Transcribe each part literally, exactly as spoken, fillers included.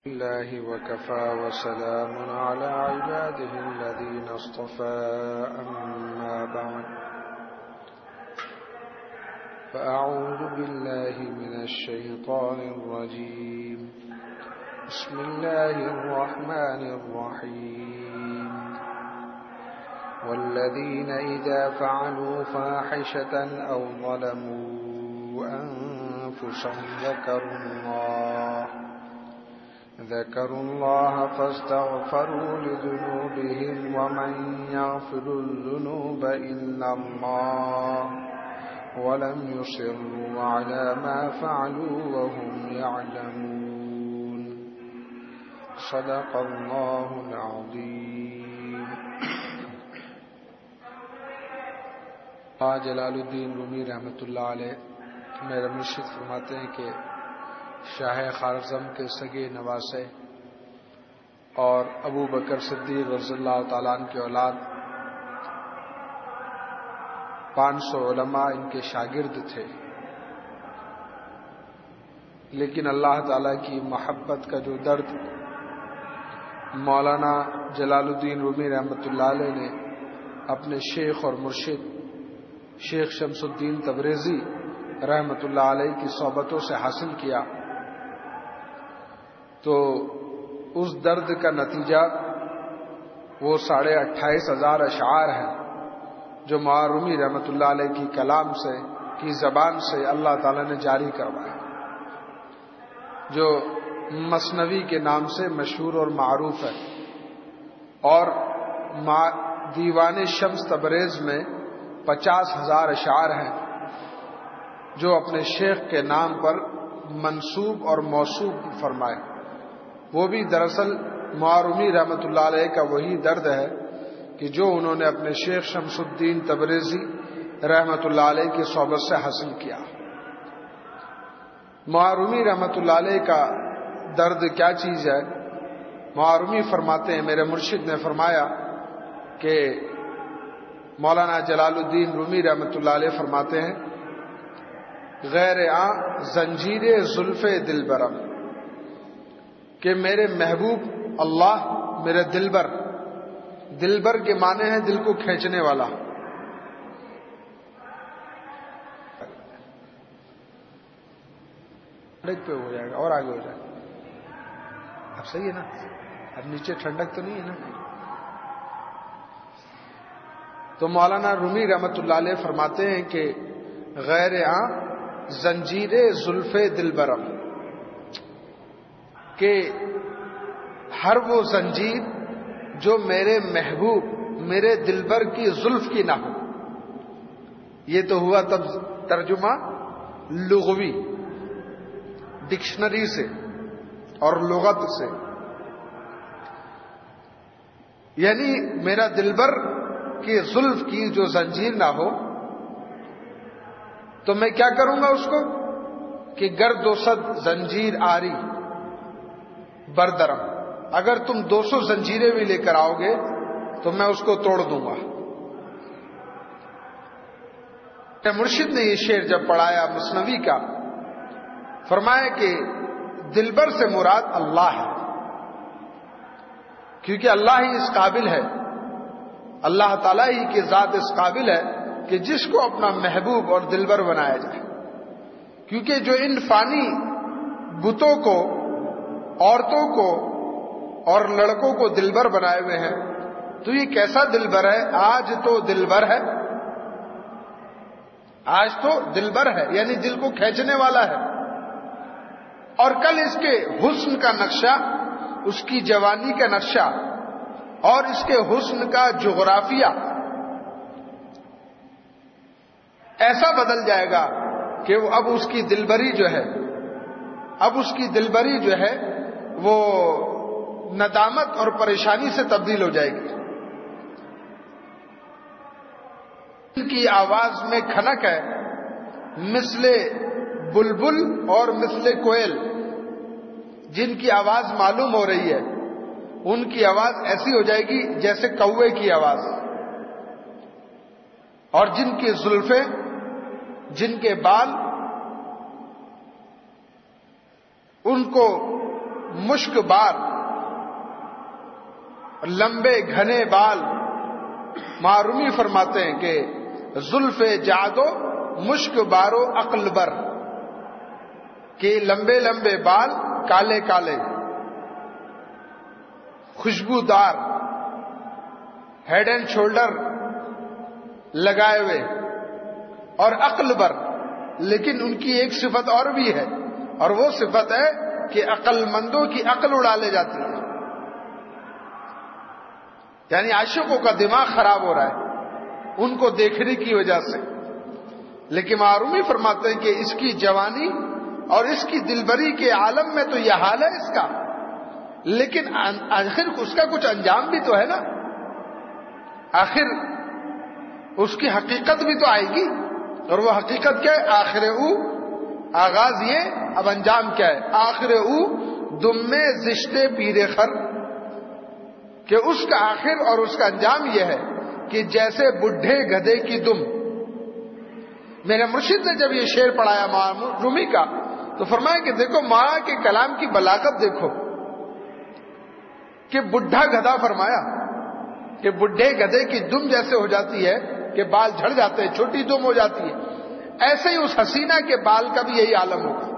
الله وكفى وسلام على عباده الذين اصطفى أما بعد فأعوذ بالله من الشيطان الرجيم بسم الله الرحمن الرحيم والذين إذا فعلوا فاحشة أو ظلموا أنفسهم ذكروا الله ذكروا الله فاستغفروا لذنوبهم ومن يغفر الذنوب إلا الله ولم يصروا على ما فعلوا وهم يعلمون صدق الله العظيم. آج جلال الدین رومی رحمۃ اللہ علیہ میرے مرشد فرماتے ہیں کہ شاہ خوارزم کے سگے نواسے اور ابو بکر صدیق رضی اللہ تعالیٰ عنہ کی اولاد پانچ سو علماء ان کے شاگرد تھے، لیکن اللہ تعالیٰ کی محبت کا جو درد مولانا جلال الدین رومی رحمۃ اللہ علیہ نے اپنے شیخ اور مرشد شیخ شمس الدین تبریزی رحمۃ اللہ علیہ کی صحبتوں سے حاصل کیا، تو اس درد کا نتیجہ وہ ساڑھے اٹھائیس ہزار اشعار ہیں جو مولانا رومی رحمۃ اللہ علیہ کی کلام سے کی زبان سے اللہ تعالیٰ نے جاری کروائے، جو مثنوی کے نام سے مشہور اور معروف ہے، اور دیوان شمس تبریز میں پچاس ہزار اشعار ہیں جو اپنے شیخ کے نام پر منسوب اور موصوب فرمائے۔ وہ بھی دراصل مولانا رومی رحمۃ اللہ علیہ کا وہی درد ہے کہ جو انہوں نے اپنے شیخ شمس الدین تبریزی رحمۃ اللہ علیہ کی صحبت سے حاصل کیا۔ مولانا رومی رحمۃ اللہ علیہ کا درد کیا چیز ہے؟ مولانا رومی فرماتے ہیں، میرے مرشد نے فرمایا کہ مولانا جلال الدین رومی رحمۃ اللہ علیہ فرماتے ہیں، غیر آں زنجیر زلف دلبرم، کہ میرے محبوب اللہ میرے دلبر، دلبر کے معنی ہے دل کو کھینچنے والا، پہ ہو جائے گا اور آگے ہو جائے گا، اب صحیح ہے نا؟ اب نیچے ٹھنڈک تو نہیں ہے نا؟ تو مولانا رومی رحمۃ اللہ علیہ فرماتے ہیں کہ غیر آں زنجیر زلف دلبرم، کہ ہر وہ زنجیر جو میرے محبوب میرے دلبر کی زلف کی نہ ہو۔ یہ تو ہوا تب ترجمہ لغوی ڈکشنری سے اور لغت سے، یعنی میرا دلبر کی زلف کی جو زنجیر نہ ہو تو میں کیا کروں گا اس کو کہ گرد و صد زنجیر آری بردرم، اگر تم دو سو زنجیریں بھی لے کر آؤ گے تو میں اس کو توڑ دوں گا۔ مرشد نے یہ شعر جب پڑھایا مثنوی کا، فرمایا کہ دلبر سے مراد اللہ ہے، کیونکہ اللہ ہی اس قابل ہے، اللہ تعالیٰ ہی کی ذات اس قابل ہے کہ جس کو اپنا محبوب اور دلبر بنایا جائے، کیونکہ جو ان فانی بتوں کو، عورتوں کو اور لڑکوں کو دلبر بنائے ہوئے ہیں، تو یہ کیسا دلبر ہے؟ آج تو دلبر ہے، آج تو دلبر ہے یعنی دل کو کھینچنے والا ہے، اور کل اس کے حسن کا نقشہ، اس کی جوانی کا نقشہ اور اس کے حسن کا جغرافیہ ایسا بدل جائے گا کہ وہ اب اس کی دلبری جو ہے اب اس کی دلبری جو ہے وہ ندامت اور پریشانی سے تبدیل ہو جائے گی۔ ان کی آواز میں کھنک ہے مثل بلبل اور مثل کوئل، جن کی آواز معلوم ہو رہی ہے ان کی آواز ایسی ہو جائے گی جیسے کوے کی آواز، اور جن کی زلفیں، جن کے بال ان کو مشک بار، لمبے گھنے بال. معرومی فرماتے ہیں کہ زلف جادو مشک بارو عقل بر، کہ لمبے لمبے بال کالے کالے خوشبودار، ہیڈ اینڈ شولڈر لگائے ہوئے، اور عقل بر. لیکن ان کی ایک صفت اور بھی ہے، اور وہ صفت ہے کہ عقل مندوں کی عقل اڑا لے جاتی ہے. یعنی عاشقوں کا دماغ خراب ہو رہا ہے ان کو دیکھنے کی وجہ سے. لیکن معرومی فرماتے ہیں کہ اس کی جوانی اور اس کی دلبری کے عالم میں تو یہ حال ہے اس کا، لیکن آخر اس کا کچھ انجام بھی تو ہے نا. آخر اس کی حقیقت بھی تو آئے گی، اور وہ حقیقت کیا ہے؟ آخر او آغاز یہ، اب انجام کیا ہے؟ آخر او دم میں زشتے پیرے خر، کہ اس کا آخر اور اس کا انجام یہ ہے کہ جیسے بڈھے گدھے کی دم. میرے مرشد نے جب یہ شعر پڑھایا معرومی کا تو فرمایا کہ دیکھو مولانا کے کلام کی بلاغت دیکھو، کہ بڈھا گدھا فرمایا کہ بڈھے گدھے کی دم جیسے ہو جاتی ہے کہ بال جھڑ جاتے ہیں، چھوٹی دم ہو جاتی ہے، ایسے ہی اس حسینہ کے بال کا بھی یہی عالم ہوگا.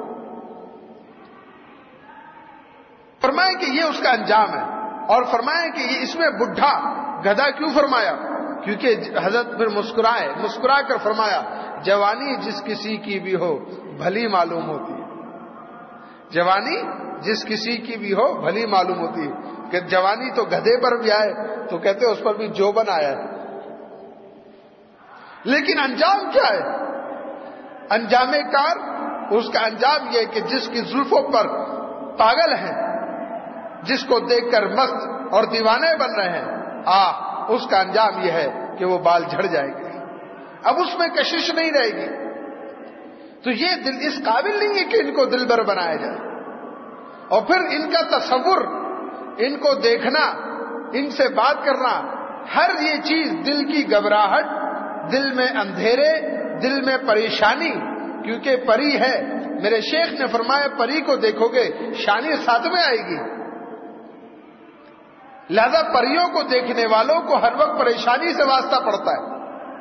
فرمایا کہ یہ اس کا انجام ہے، اور فرمایا کہ یہ اس میں بڈھا گدھا کیوں فرمایا؟ کیونکہ حضرت پھر مسکرائے، مسکرا کر فرمایا جوانی جس کسی کی بھی ہو بھلی معلوم ہوتی ہے. جوانی جس کسی کی بھی ہو بھلی معلوم ہوتی ہے. کہ جوانی تو گدھے پر بھی آئے تو کہتے اس پر بھی جوبن آیا ہے، لیکن انجام کیا ہے؟ انجام کار اس کا انجام یہ کہ جس کی زلفوں پر پاگل ہیں، جس کو دیکھ کر مست اور دیوانے بن رہے ہیں، آ اس کا انجام یہ ہے کہ وہ بال جھڑ جائیں گے، اب اس میں کشش نہیں رہے گی. تو یہ دل اس قابل نہیں ہے کہ ان کو دل بر بنایا جائے. اور پھر ان کا تصور، ان کو دیکھنا، ان سے بات کرنا، ہر یہ چیز دل کی گھبراہٹ، دل میں اندھیرے، دل میں پریشانی. کیونکہ پری ہے، میرے شیخ نے فرمایا پری کو دیکھو گے شانی ساتھ میں آئے گی. لہذا پریوں کو دیکھنے والوں کو ہر وقت پریشانی سے واسطہ پڑتا ہے.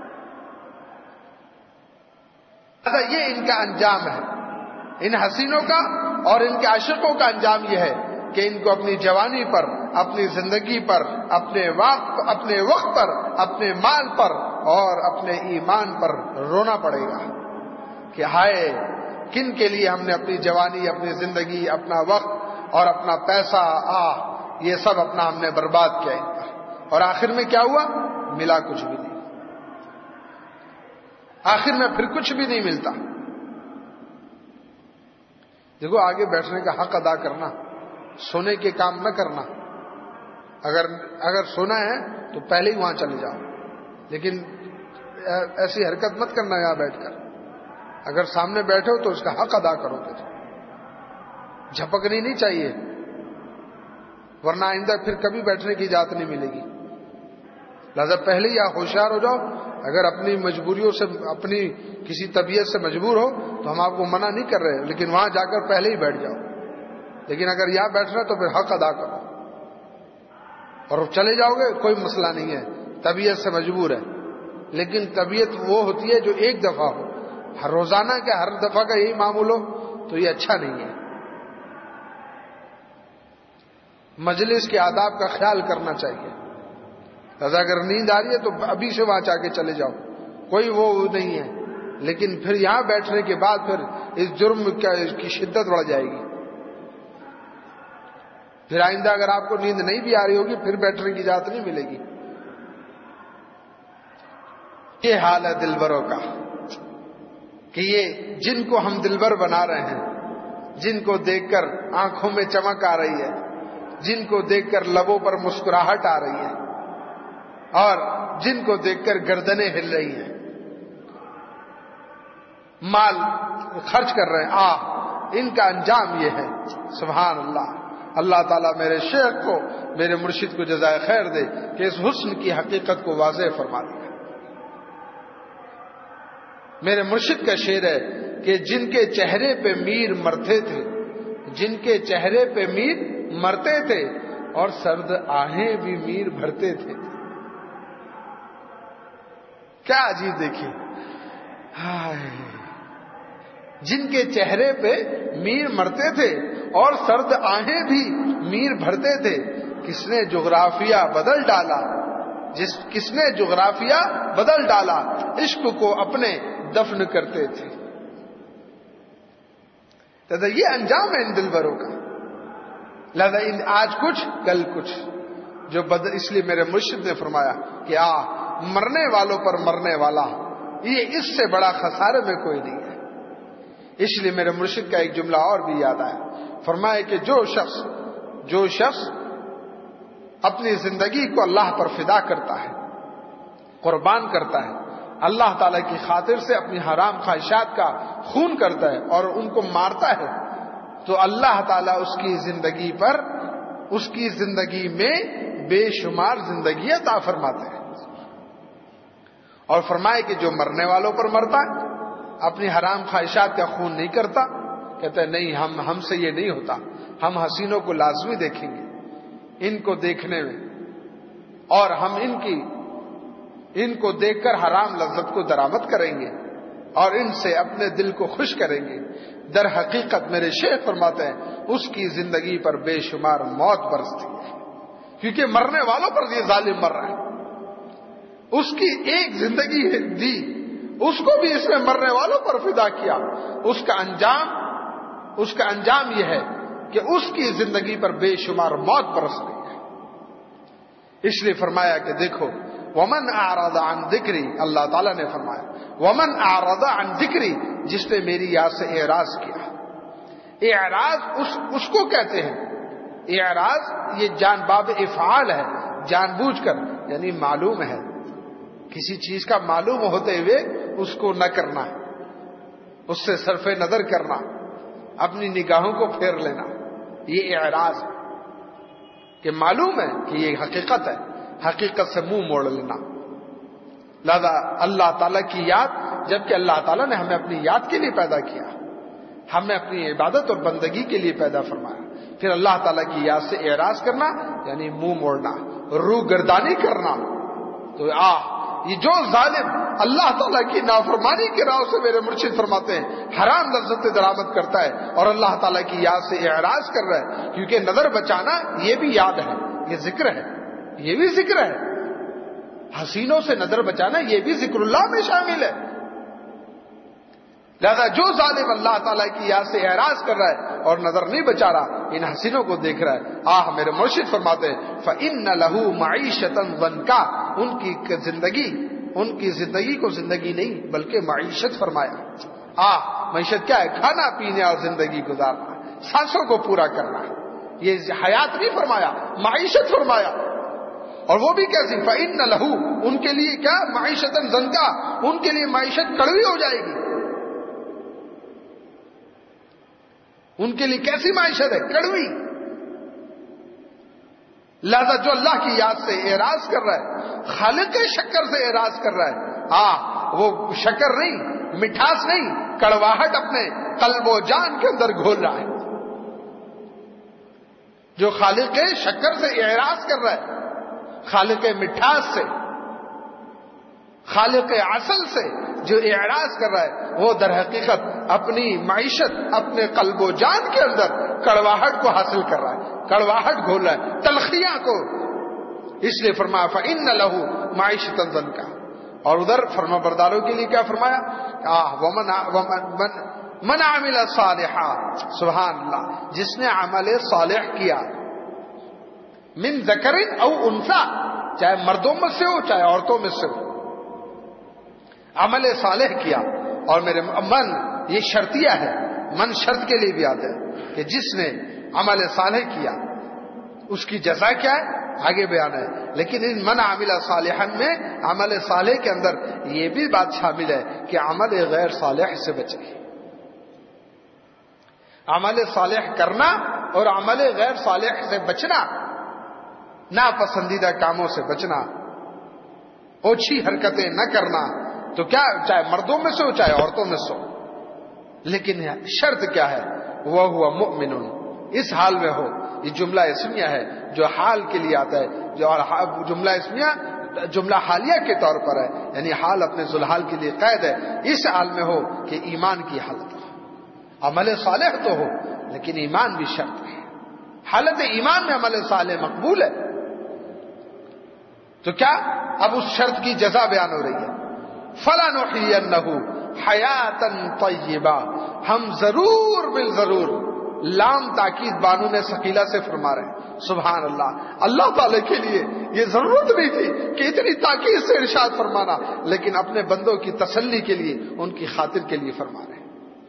لہذا یہ ان کا انجام ہے، ان حسینوں کا اور ان کے عاشقوں کا انجام یہ ہے کہ ان کو اپنی جوانی پر، اپنی زندگی پر، اپنے وقت اپنے وقت پر، اپنے مال پر اور اپنے ایمان پر رونا پڑے گا کہ ہائے کن کے لیے ہم نے اپنی جوانی، اپنی زندگی، اپنا وقت اور اپنا پیسہ، آہ یہ سب اپنا ہم نے برباد کیا ان پر، اور آخر میں کیا ہوا؟ ملا کچھ بھی نہیں. آخر میں پھر کچھ بھی نہیں ملتا. دیکھو آگے بیٹھنے کا حق ادا کرنا، سونے کے کام نہ کرنا. اگر اگر سونا ہے تو پہلے ہی وہاں چلے جاؤ، لیکن ایسی حرکت مت کرنا یہاں بیٹھ کر. اگر سامنے بیٹھے ہو تو اس کا حق ادا کرو. پھر جھپکنی نہیں چاہیے، ورنہ آئندہ پھر کبھی بیٹھنے کی اجازت نہیں ملے گی. لہذا پہلے ہی آپ ہوشیار ہو جاؤ. اگر اپنی مجبوریوں سے، اپنی کسی طبیعت سے مجبور ہو تو ہم آپ کو منع نہیں کر رہے، لیکن وہاں جا کر پہلے ہی بیٹھ جاؤ. لیکن اگر یہاں بیٹھ رہے تو پھر حق ادا کرو، اور چلے جاؤ گے کوئی مسئلہ نہیں ہے، طبیعت سے مجبور ہے. لیکن طبیعت وہ ہوتی ہے جو ایک دفعہ ہو، ہر روزانہ کا ہر دفعہ کا یہی معمول ہو تو یہ اچھا نہیں ہے. مجلس کے آداب کا خیال کرنا چاہیے. لہذا اگر نیند آ رہی ہے تو ابھی سے وہاں جا کے چلے جاؤ، کوئی وہ نہیں ہے. لیکن پھر یہاں بیٹھنے کے بعد پھر اس جرم کی شدت بڑھ جائے گی. پھر آئندہ اگر آپ کو نیند نہیں بھی آ رہی ہوگی پھر بیٹھنے کی اجازت نہیں ملے گی. یہ حال ہے دلبروں کا کہ یہ جن کو ہم دلبر بنا رہے ہیں، جن کو دیکھ کر آنکھوں میں چمک آ رہی ہے، جن کو دیکھ کر لبوں پر مسکراہٹ آ رہی ہے، اور جن کو دیکھ کر گردنیں ہل رہی ہیں، مال خرچ کر رہے ہیں، آ ان کا انجام یہ ہے. سبحان اللہ. اللہ تعالیٰ میرے شیخ کو، میرے مرشد کو جزائے خیر دے کہ اس حسن کی حقیقت کو واضح فرما دیا. میرے مرشد کا شعر ہے کہ جن کے چہرے پہ میر مرتے تھے جن کے چہرے پہ میر مرتے تھے اور سرد آہیں بھی میر بھرتے تھے. کیا عجیب دیکھیے, جن کے چہرے پہ میر مرتے تھے اور سرد آہیں بھی میر بھرتے تھے. کس نے جغرافیہ بدل ڈالا, جس کس نے جغرافیہ بدل ڈالا, عشق کو اپنے دفن کرتے تھے. تو یہ انجام ہے ان دلبروں کا. لہذا آج کچھ کل کچھ جو بدل, اس لیے میرے مرشد نے فرمایا کہ آ مرنے والوں پر مرنے والا, یہ اس سے بڑا خسارے میں کوئی نہیں ہے. اس لیے میرے مرشد کا ایک جملہ اور بھی یاد آیا. فرمایا کہ جو شخص جو شخص اپنی زندگی کو اللہ پر فدا کرتا ہے, قربان کرتا ہے, اللہ تعالی کی خاطر سے اپنی حرام خواہشات کا خون کرتا ہے اور ان کو مارتا ہے, تو اللہ تعالیٰ اس کی زندگی پر, اس کی زندگی میں بے شمار زندگی عطا فرماتے ہیں. اور فرمائے کہ جو مرنے والوں پر مرتا ہے, اپنی حرام خواہشات کا خون نہیں کرتا, کہتا ہے نہیں ہم ہم سے یہ نہیں ہوتا, ہم حسینوں کو لازمی دیکھیں گے, ان کو دیکھنے میں, اور ہم ان کی ان کو دیکھ کر حرام لذت کو درآمد کریں گے اور ان سے اپنے دل کو خوش کریں گے. در حقیقت میرے شیخ فرماتے ہیں اس کی زندگی پر بے شمار موت برستی ہے, کیونکہ مرنے والوں پر یہ ظالم مر رہا ہے. اس کی ایک زندگی دی, اس کو بھی اس نے مرنے والوں پر فدا کیا. اس کا انجام اس کا انجام یہ ہے کہ اس کی زندگی پر بے شمار موت برس رہی ہے. اس لیے فرمایا کہ دیکھو ومن اعرض عن ذکری, اللہ تعالیٰ نے فرمایا ومن اعرض عن ذکری, جس نے میری یاد سے اعراض کیا. اعراض اس, اس کو کہتے ہیں. اعراض یہ جان باب افعال ہے, جان بوجھ کر, یعنی معلوم ہے کسی چیز کا معلوم ہوتے ہوئے اس کو نہ کرنا, اس سے صرف نظر کرنا, اپنی نگاہوں کو پھیر لینا, یہ اعراض ہے. کہ معلوم ہے کہ یہ حقیقت ہے, حقیقت سے منہ موڑ لینا. لہذا اللہ تعالیٰ کی یاد, جبکہ اللہ تعالیٰ نے ہمیں اپنی یاد کے لیے پیدا کیا, ہمیں اپنی عبادت اور بندگی کے لیے پیدا فرمایا, پھر اللہ تعالیٰ کی یاد سے اعراض کرنا یعنی منہ موڑنا, روح گردانی کرنا. تو آ یہ جو ظالم اللہ تعالیٰ کی نافرمانی کی راہ سے, میرے مرشد فرماتے ہیں, حرام لذت درآمد کرتا ہے اور اللہ تعالیٰ کی یاد سے اعراض کر رہا ہے, کیونکہ نظر بچانا یہ بھی یاد ہے, یہ ذکر ہے, یہ بھی ذکر ہے. حسینوں سے نظر بچانا یہ بھی ذکر اللہ میں شامل ہے. لہذا جو ظالم اللہ تعالیٰ کی یاد سے اعراض کر رہا ہے اور نظر نہیں بچا رہا, ان حسینوں کو دیکھ رہا ہے, آہ میرے مرشد فرماتے ہیں فَإِنَّ لَهُ مَعِيشَةً ضَنْكَا, ان کی زندگی ان کی زندگی کو زندگی نہیں بلکہ معیشت فرمایا. آہ معیشت کیا ہے؟ کھانا پینے اور زندگی گزارنا, سانسوں کو پورا کرنا. یہ حیات نہیں فرمایا, معیشت فرمایا. اور وہ بھی کیسی؟ فَإِنَّ لَهُ, ان کے لیے کیا؟ مَعِيشَةً ضَنْكَا, ان کے لیے معیشت کڑوی ہو جائے گی. ان کے لیے کیسی معیشت ہے؟ کڑوی. لہذا جو اللہ کی یاد سے اعراض کر رہا ہے, خالق شکر سے اعراض کر رہا ہے, ہاں وہ شکر نہیں, مٹھاس نہیں, کڑواہٹ اپنے قلب و جان کے اندر گھول رہا ہے. جو خالق شکر سے اعراض کر رہا ہے, خالق مٹھاس سے, خالق عسل سے جو اعراض کر رہا ہے, وہ در حقیقت اپنی معیشت اپنے قلب و جان کے اندر کڑواہٹ کو حاصل کر رہا ہے, کڑواہٹ گھول رہا ہے, تلخیاں کو. اس لیے فرمایا فَإِنَّ لَهُ مَعِيشَةً ضَنْكَا. اور ادھر فرما برداروں کے لیے کیا فرمایا؟ من عمل صالحا, سبحان اللہ, جس نے عمل صالح کیا, من ذکر او انثى, چاہے مردوں میں سے ہو چاہے عورتوں میں سے ہو, عمل صالح کیا. اور میرے من یہ شرطیہ ہے, من شرط کے لیے بھی آتا ہے کہ جس نے عمل صالح کیا اس کی جزا کیا ہے آگے بیان ہے. لیکن ان من عمل صالحا میں عمل صالح کے اندر یہ بھی بات شامل ہے کہ عمل غیر صالح سے بچے. عمل صالح کرنا اور عمل غیر صالح سے بچنا, ناپسندیدہ کاموں سے بچنا, اوچھی حرکتیں نہ کرنا, تو کیا چاہے مردوں میں سے ہو چاہے عورتوں میں سے ہو. لیکن شرط کیا ہے؟ وہ ہوا مؤمن, اس حال میں ہو. یہ جملہ اسمیہ ہے جو حال کے لیے آتا ہے, جو جملہ اسمیہ جملہ حالیہ کے طور پر ہے, یعنی حال اپنے ذوالحال کے لیے قید ہے. اس حال میں ہو کہ ایمان کی حالت ہو, عمل صالح تو ہو لیکن ایمان بھی شرط ہے. حالت ایمان میں عمل صالح مقبول ہے. تو کیا اب اس شرط کی جزا بیان ہو رہی ہے. فَلَنُحْيِيَنَّهُ حَيَاتًا طَيِّبَةً, ہم ضرور بالضرور, لام تاکید بانو نے ثقیلہ سے فرما رہے ہیں. سبحان اللہ, اللہ تعالی کے لیے یہ ضرورت نہیں تھی کہ اتنی تاکید سے ارشاد فرمانا, لیکن اپنے بندوں کی تسلی کے لیے, ان کی خاطر کے لیے فرما رہے ہیں.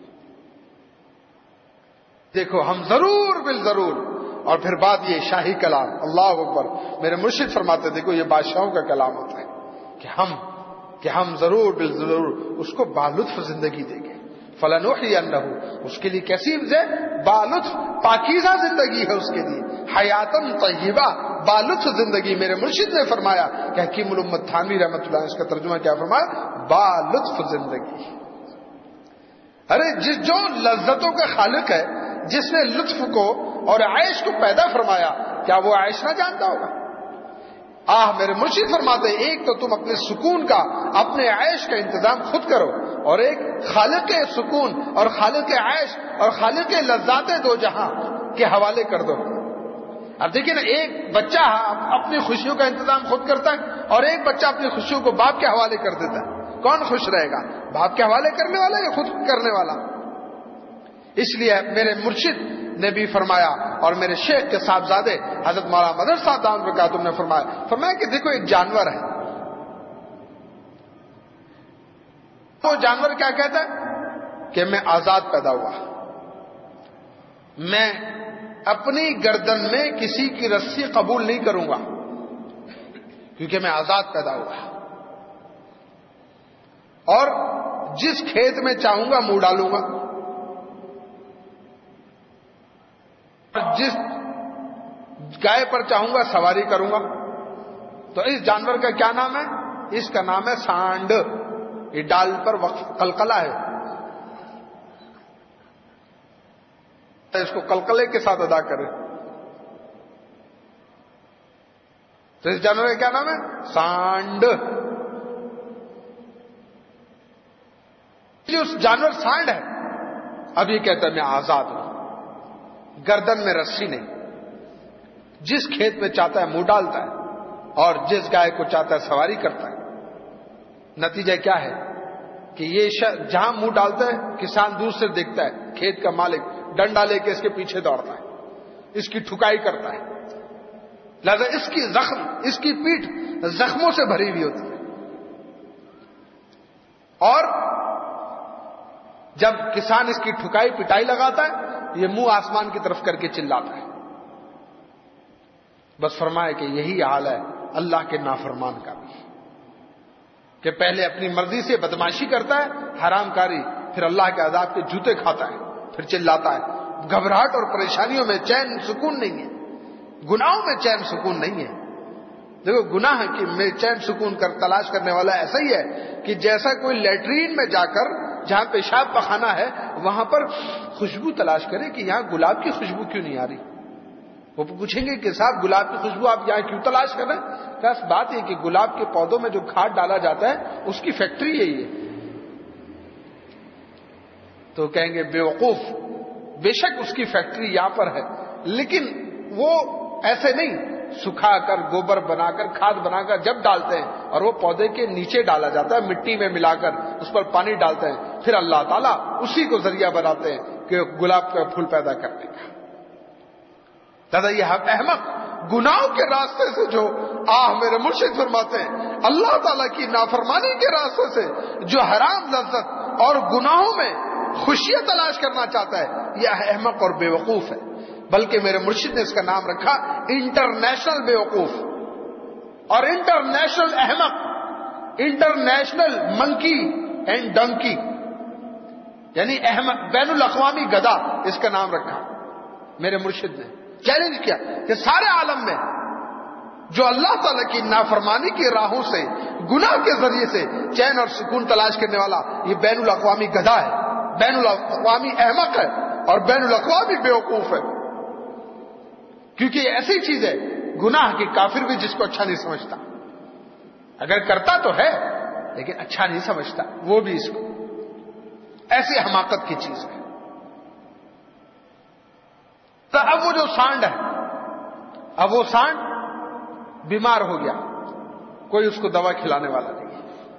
دیکھو ہم ضرور بالضرور, اور پھر بعد یہ شاہی کلام, اللہ اکبر. میرے مرشد فرماتے دیکھو یہ بادشاہوں کا کلام ہوتا ہے کہ ہم کہ ہم ضرور بالضرور اس کو بالطف زندگی دیں گے. فَلَنُحْيِيَنَّهُ, اس کے لیے کیسی ہے بالطف پاکیزہ زندگی ہے اس کے لیے. حیاتن طیبہ, بالطف زندگی. میرے مرشد نے فرمایا کہ حکیم الامت تھانوی رحمۃ اللہ اس کا ترجمہ کیا فرمایا, بالطف زندگی. ارے جس جو لذتوں کا خالق ہے, جس نے لطف کو اور عیش کو پیدا فرمایا, کیا وہ عیش نہ جانتا ہوگا؟ آہ میرے مرشد فرماتے ایک تو تم اپنے سکون کا, اپنے عیش کا انتظام خود کرو, اور ایک خالق سکون اور خالق عیش اور خالق لذات دو جہاں کے حوالے کر دو. اب دیکھیں نا, ایک بچہ اپنی خوشیوں کا انتظام خود کرتا ہے, اور ایک بچہ اپنی خوشیوں کو باپ کے حوالے کر دیتا ہے. کون خوش رہے گا, باپ کے حوالے کرنے والا یا خود کرنے والا؟ اس لیے میرے مرشد نے بھی فرمایا, اور میرے شیخ کے صاحبزادے حضرت مولانا مدر صاحب دامت برکاتہم نے فرمایا فرمایا کہ دیکھو ایک جانور ہے, وہ جانور کیا کہتا ہے کہ میں آزاد پیدا ہوا, میں اپنی گردن میں کسی کی رسی قبول نہیں کروں گا کیونکہ میں آزاد پیدا ہوا, اور جس کھیت میں چاہوں گا منہ ڈالوں گا, جس گائے پر چاہوں گا سواری کروں گا. تو اس جانور کا کیا نام ہے؟ اس کا نام ہے سانڈ. یہ ڈال پر وقف قلقلہ ہے, اس کو قلقلے کے ساتھ ادا کرے. تو اس جانور کا کیا نام ہے؟ سانڈ. اس جانور سانڈ ہے, اب یہ کہتا ہے میں آزاد ہوں, گردن میں رسی نہیں, جس کھیت میں چاہتا ہے منہ ڈالتا ہے, اور جس گائے کو چاہتا ہے سواری کرتا ہے. نتیجہ کیا ہے کہ یہ جہاں منہ ڈالتا ہے کسان دور سے دیکھتا ہے, کھیت کا مالک ڈنڈا لے کے اس کے پیچھے دوڑتا ہے, اس کی ٹھکائی کرتا ہے. لہذا اس کی زخم, اس کی پیٹھ زخموں سے بھری ہوئی ہوتی ہے, اور جب کسان اس کی ٹھکائی پٹائی لگاتا ہے یہ منہ آسمان کی طرف کر کے چلاتا ہے. بس فرمائے کہ یہی حال ہے اللہ کے نافرمان کا بھی, کہ پہلے اپنی مرضی سے بدماشی کرتا ہے, حرام کاری, پھر اللہ کے عذاب کے جوتے کھاتا ہے, پھر چلاتا ہے. گھبراہٹ اور پریشانیوں میں چین سکون نہیں ہے, گناہوں میں چین سکون نہیں ہے. دیکھو گناہ کی میں چین سکون کر تلاش کرنے والا ایسا ہی ہے کہ جیسا کوئی لیٹرین میں جا کر جہاں پیشاب پخانہ ہے وہاں پر خوشبو تلاش کرے کہ یہاں گلاب کی خوشبو کیوں نہیں آ رہی. وہ پوچھیں گے کہ صاحب گلاب کی خوشبو آپ یہاں کیوں تلاش کر رہے ہیں؟ خاص بات یہ کہ گلاب کے پودوں میں جو کھاد ڈالا جاتا ہے اس کی فیکٹری یہی ہے. تو کہیں گے بیوقوف, بے شک اس کی فیکٹری یہاں پر ہے, لیکن وہ ایسے نہیں, سکھا کر گوبر بنا کر کھاد بنا کر جب ڈالتے ہیں اور وہ پودے کے نیچے ڈالا جاتا ہے, مٹی میں ملا کر اس پر پانی ڈالتے ہیں, پھر اللہ تعالیٰ اسی کو ذریعہ بناتے ہیں کہ گلاب کا پھول پیدا کرنے کا. دادا یہ احمق گناہوں کے راستے سے جو آہ میرے مرشد فرماتے ہیں اللہ تعالیٰ کی نافرمانی کے راستے سے جو حرام لذت اور گناہوں میں خوشیاں تلاش کرنا چاہتا ہے یہ احمق اور بے وقوف ہے. بلکہ میرے مرشد نے اس کا نام رکھا انٹرنیشنل بے وقوف اور انٹرنیشنل احمق, انٹرنیشنل منکی اینڈ ڈنکی, یعنی احمق بین الاقوامی گدھا اس کا نام رکھا. میرے مرشد نے چیلنج کیا کہ سارے عالم میں جو اللہ تعالیٰ کی نافرمانی کی راہوں سے گناہ کے ذریعے سے چین اور سکون تلاش کرنے والا یہ بین الاقوامی گدھا ہے, بین الاقوامی احمق ہے اور بین الاقوامی بیوقوف ہے. کیونکہ یہ ایسی چیز ہے گناہ کی کافر بھی جس کو اچھا نہیں سمجھتا، اگر کرتا تو ہے لیکن اچھا نہیں سمجھتا وہ بھی اس کو، ایسی حماقت کی چیز ہے۔ تو اب وہ جو سانڈ ہے، اب وہ سانڈ بیمار ہو گیا، کوئی اس کو دوا کھلانے والا نہیں،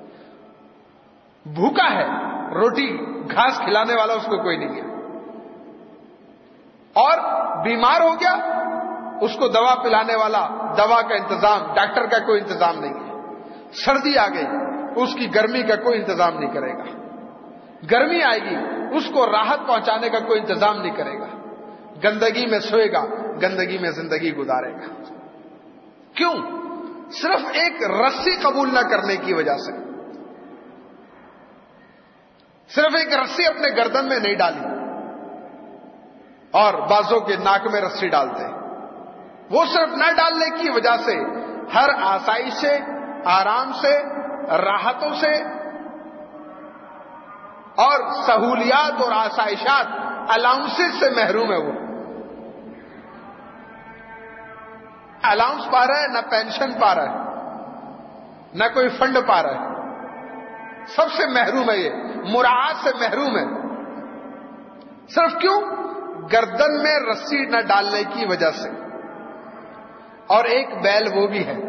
بھوکا ہے، روٹی گھاس کھلانے والا اس کو کوئی نہیں ہے، اور بیمار ہو گیا، اس کو دوا پلانے والا، دوا کا انتظام، ڈاکٹر کا کوئی انتظام نہیں ہے۔ سردی آ گئی، اس کی گرمی کا کوئی انتظام نہیں کرے گا، گرمی آئے گی، اس کو راحت پہنچانے کا کوئی انتظام نہیں کرے گا، گندگی میں سوئے گا، گندگی میں زندگی گزارے گا۔ کیوں؟ صرف ایک رسی قبول نہ کرنے کی وجہ سے، صرف ایک رسی اپنے گردن میں نہیں ڈالی، اور بازوں کے ناک میں رسی ڈالتے ہیں، وہ صرف نہ ڈالنے کی وجہ سے ہر آسائش سے، آرام سے، راحتوں سے اور سہولیات اور آسائشات، الاؤنسز سے محروم ہے۔ وہ الاؤنس پا رہا ہے، نہ پینشن پا رہا ہے، نہ کوئی فنڈ پا رہا ہے، سب سے محروم ہے، یہ مراعات سے محروم ہے۔ صرف کیوں؟ گردن میں رسی نہ ڈالنے کی وجہ سے۔ اور ایک بیل وہ بھی ہے،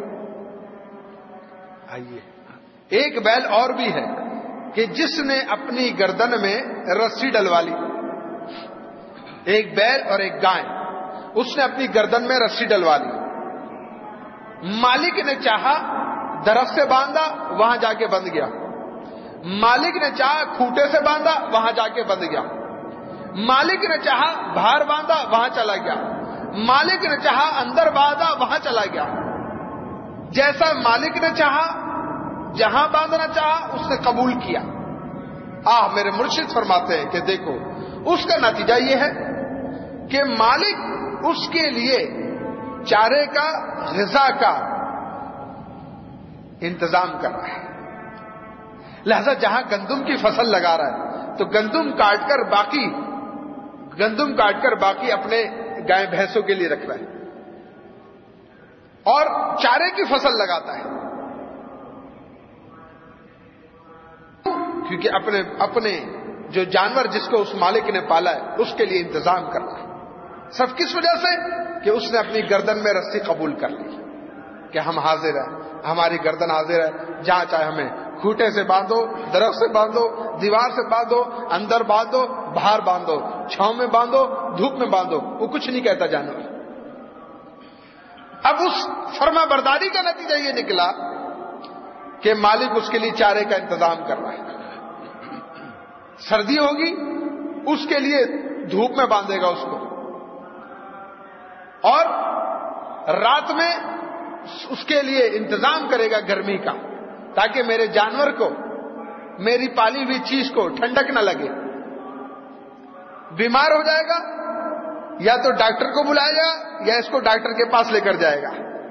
آئیے، ایک بیل اور بھی ہے کہ جس نے اپنی گردن میں رسی ڈلوا لی، ایک بیل اور ایک گائے، اس نے اپنی گردن میں رسی ڈلوا لی، مالک نے چاہا درخت سے باندھا، وہاں جا کے بندھ گیا، مالک نے چاہا کھوٹے سے باندھا، وہاں جا کے بندھ گیا، مالک نے چاہا باہر باندھا، وہاں چلا گیا، مالک نے چاہا اندر باندھا، وہاں چلا گیا، جیسا مالک نے چاہا، جہاں باندھنا چاہا اس نے قبول کیا۔ آہ میرے مرشد فرماتے ہیں کہ دیکھو اس کا نتیجہ یہ ہے کہ مالک اس کے لیے چارے کا، غذا کا انتظام کر رہا ہے، لہذا جہاں گندم کی فصل لگا رہا ہے تو گندم کاٹ کر باقی گندم کاٹ کر باقی اپنے گائے بھینسوں کے لیے رکھ رہا ہے، اور چارے کی فصل لگاتا ہے، کیونکہ اپنے اپنے جو جانور جس کو اس مالک نے پالا ہے اس کے لیے انتظام کر رہا ہے۔ صرف کس وجہ سے؟ کہ اس نے اپنی گردن میں رسی قبول کر لی کہ ہم حاضر ہیں، ہماری گردن حاضر ہے، جہاں چاہے ہمیں کھوٹے سے باندھو، درخت سے باندھو، دیوار سے باندھو، اندر باندھو، باہر باندھو، چھاؤں میں باندھو، دھوپ میں باندھو، وہ کچھ نہیں کہتا جانور۔ اب اس فرما برداری کا نتیجہ یہ نکلا کہ مالک اس کے لیے چارے کا انتظام کر رہا ہے، سردی ہوگی اس کے لیے دھوپ میں باندھے گا اس کو، اور رات میں اس کے لیے انتظام کرے گا گرمی کا، تاکہ میرے جانور کو، میری پالی ہوئی چیز کو ٹھنڈک نہ لگے۔ بیمار ہو جائے گا یا تو ڈاکٹر کو بلائے گا یا اس کو ڈاکٹر کے پاس لے کر جائے گا۔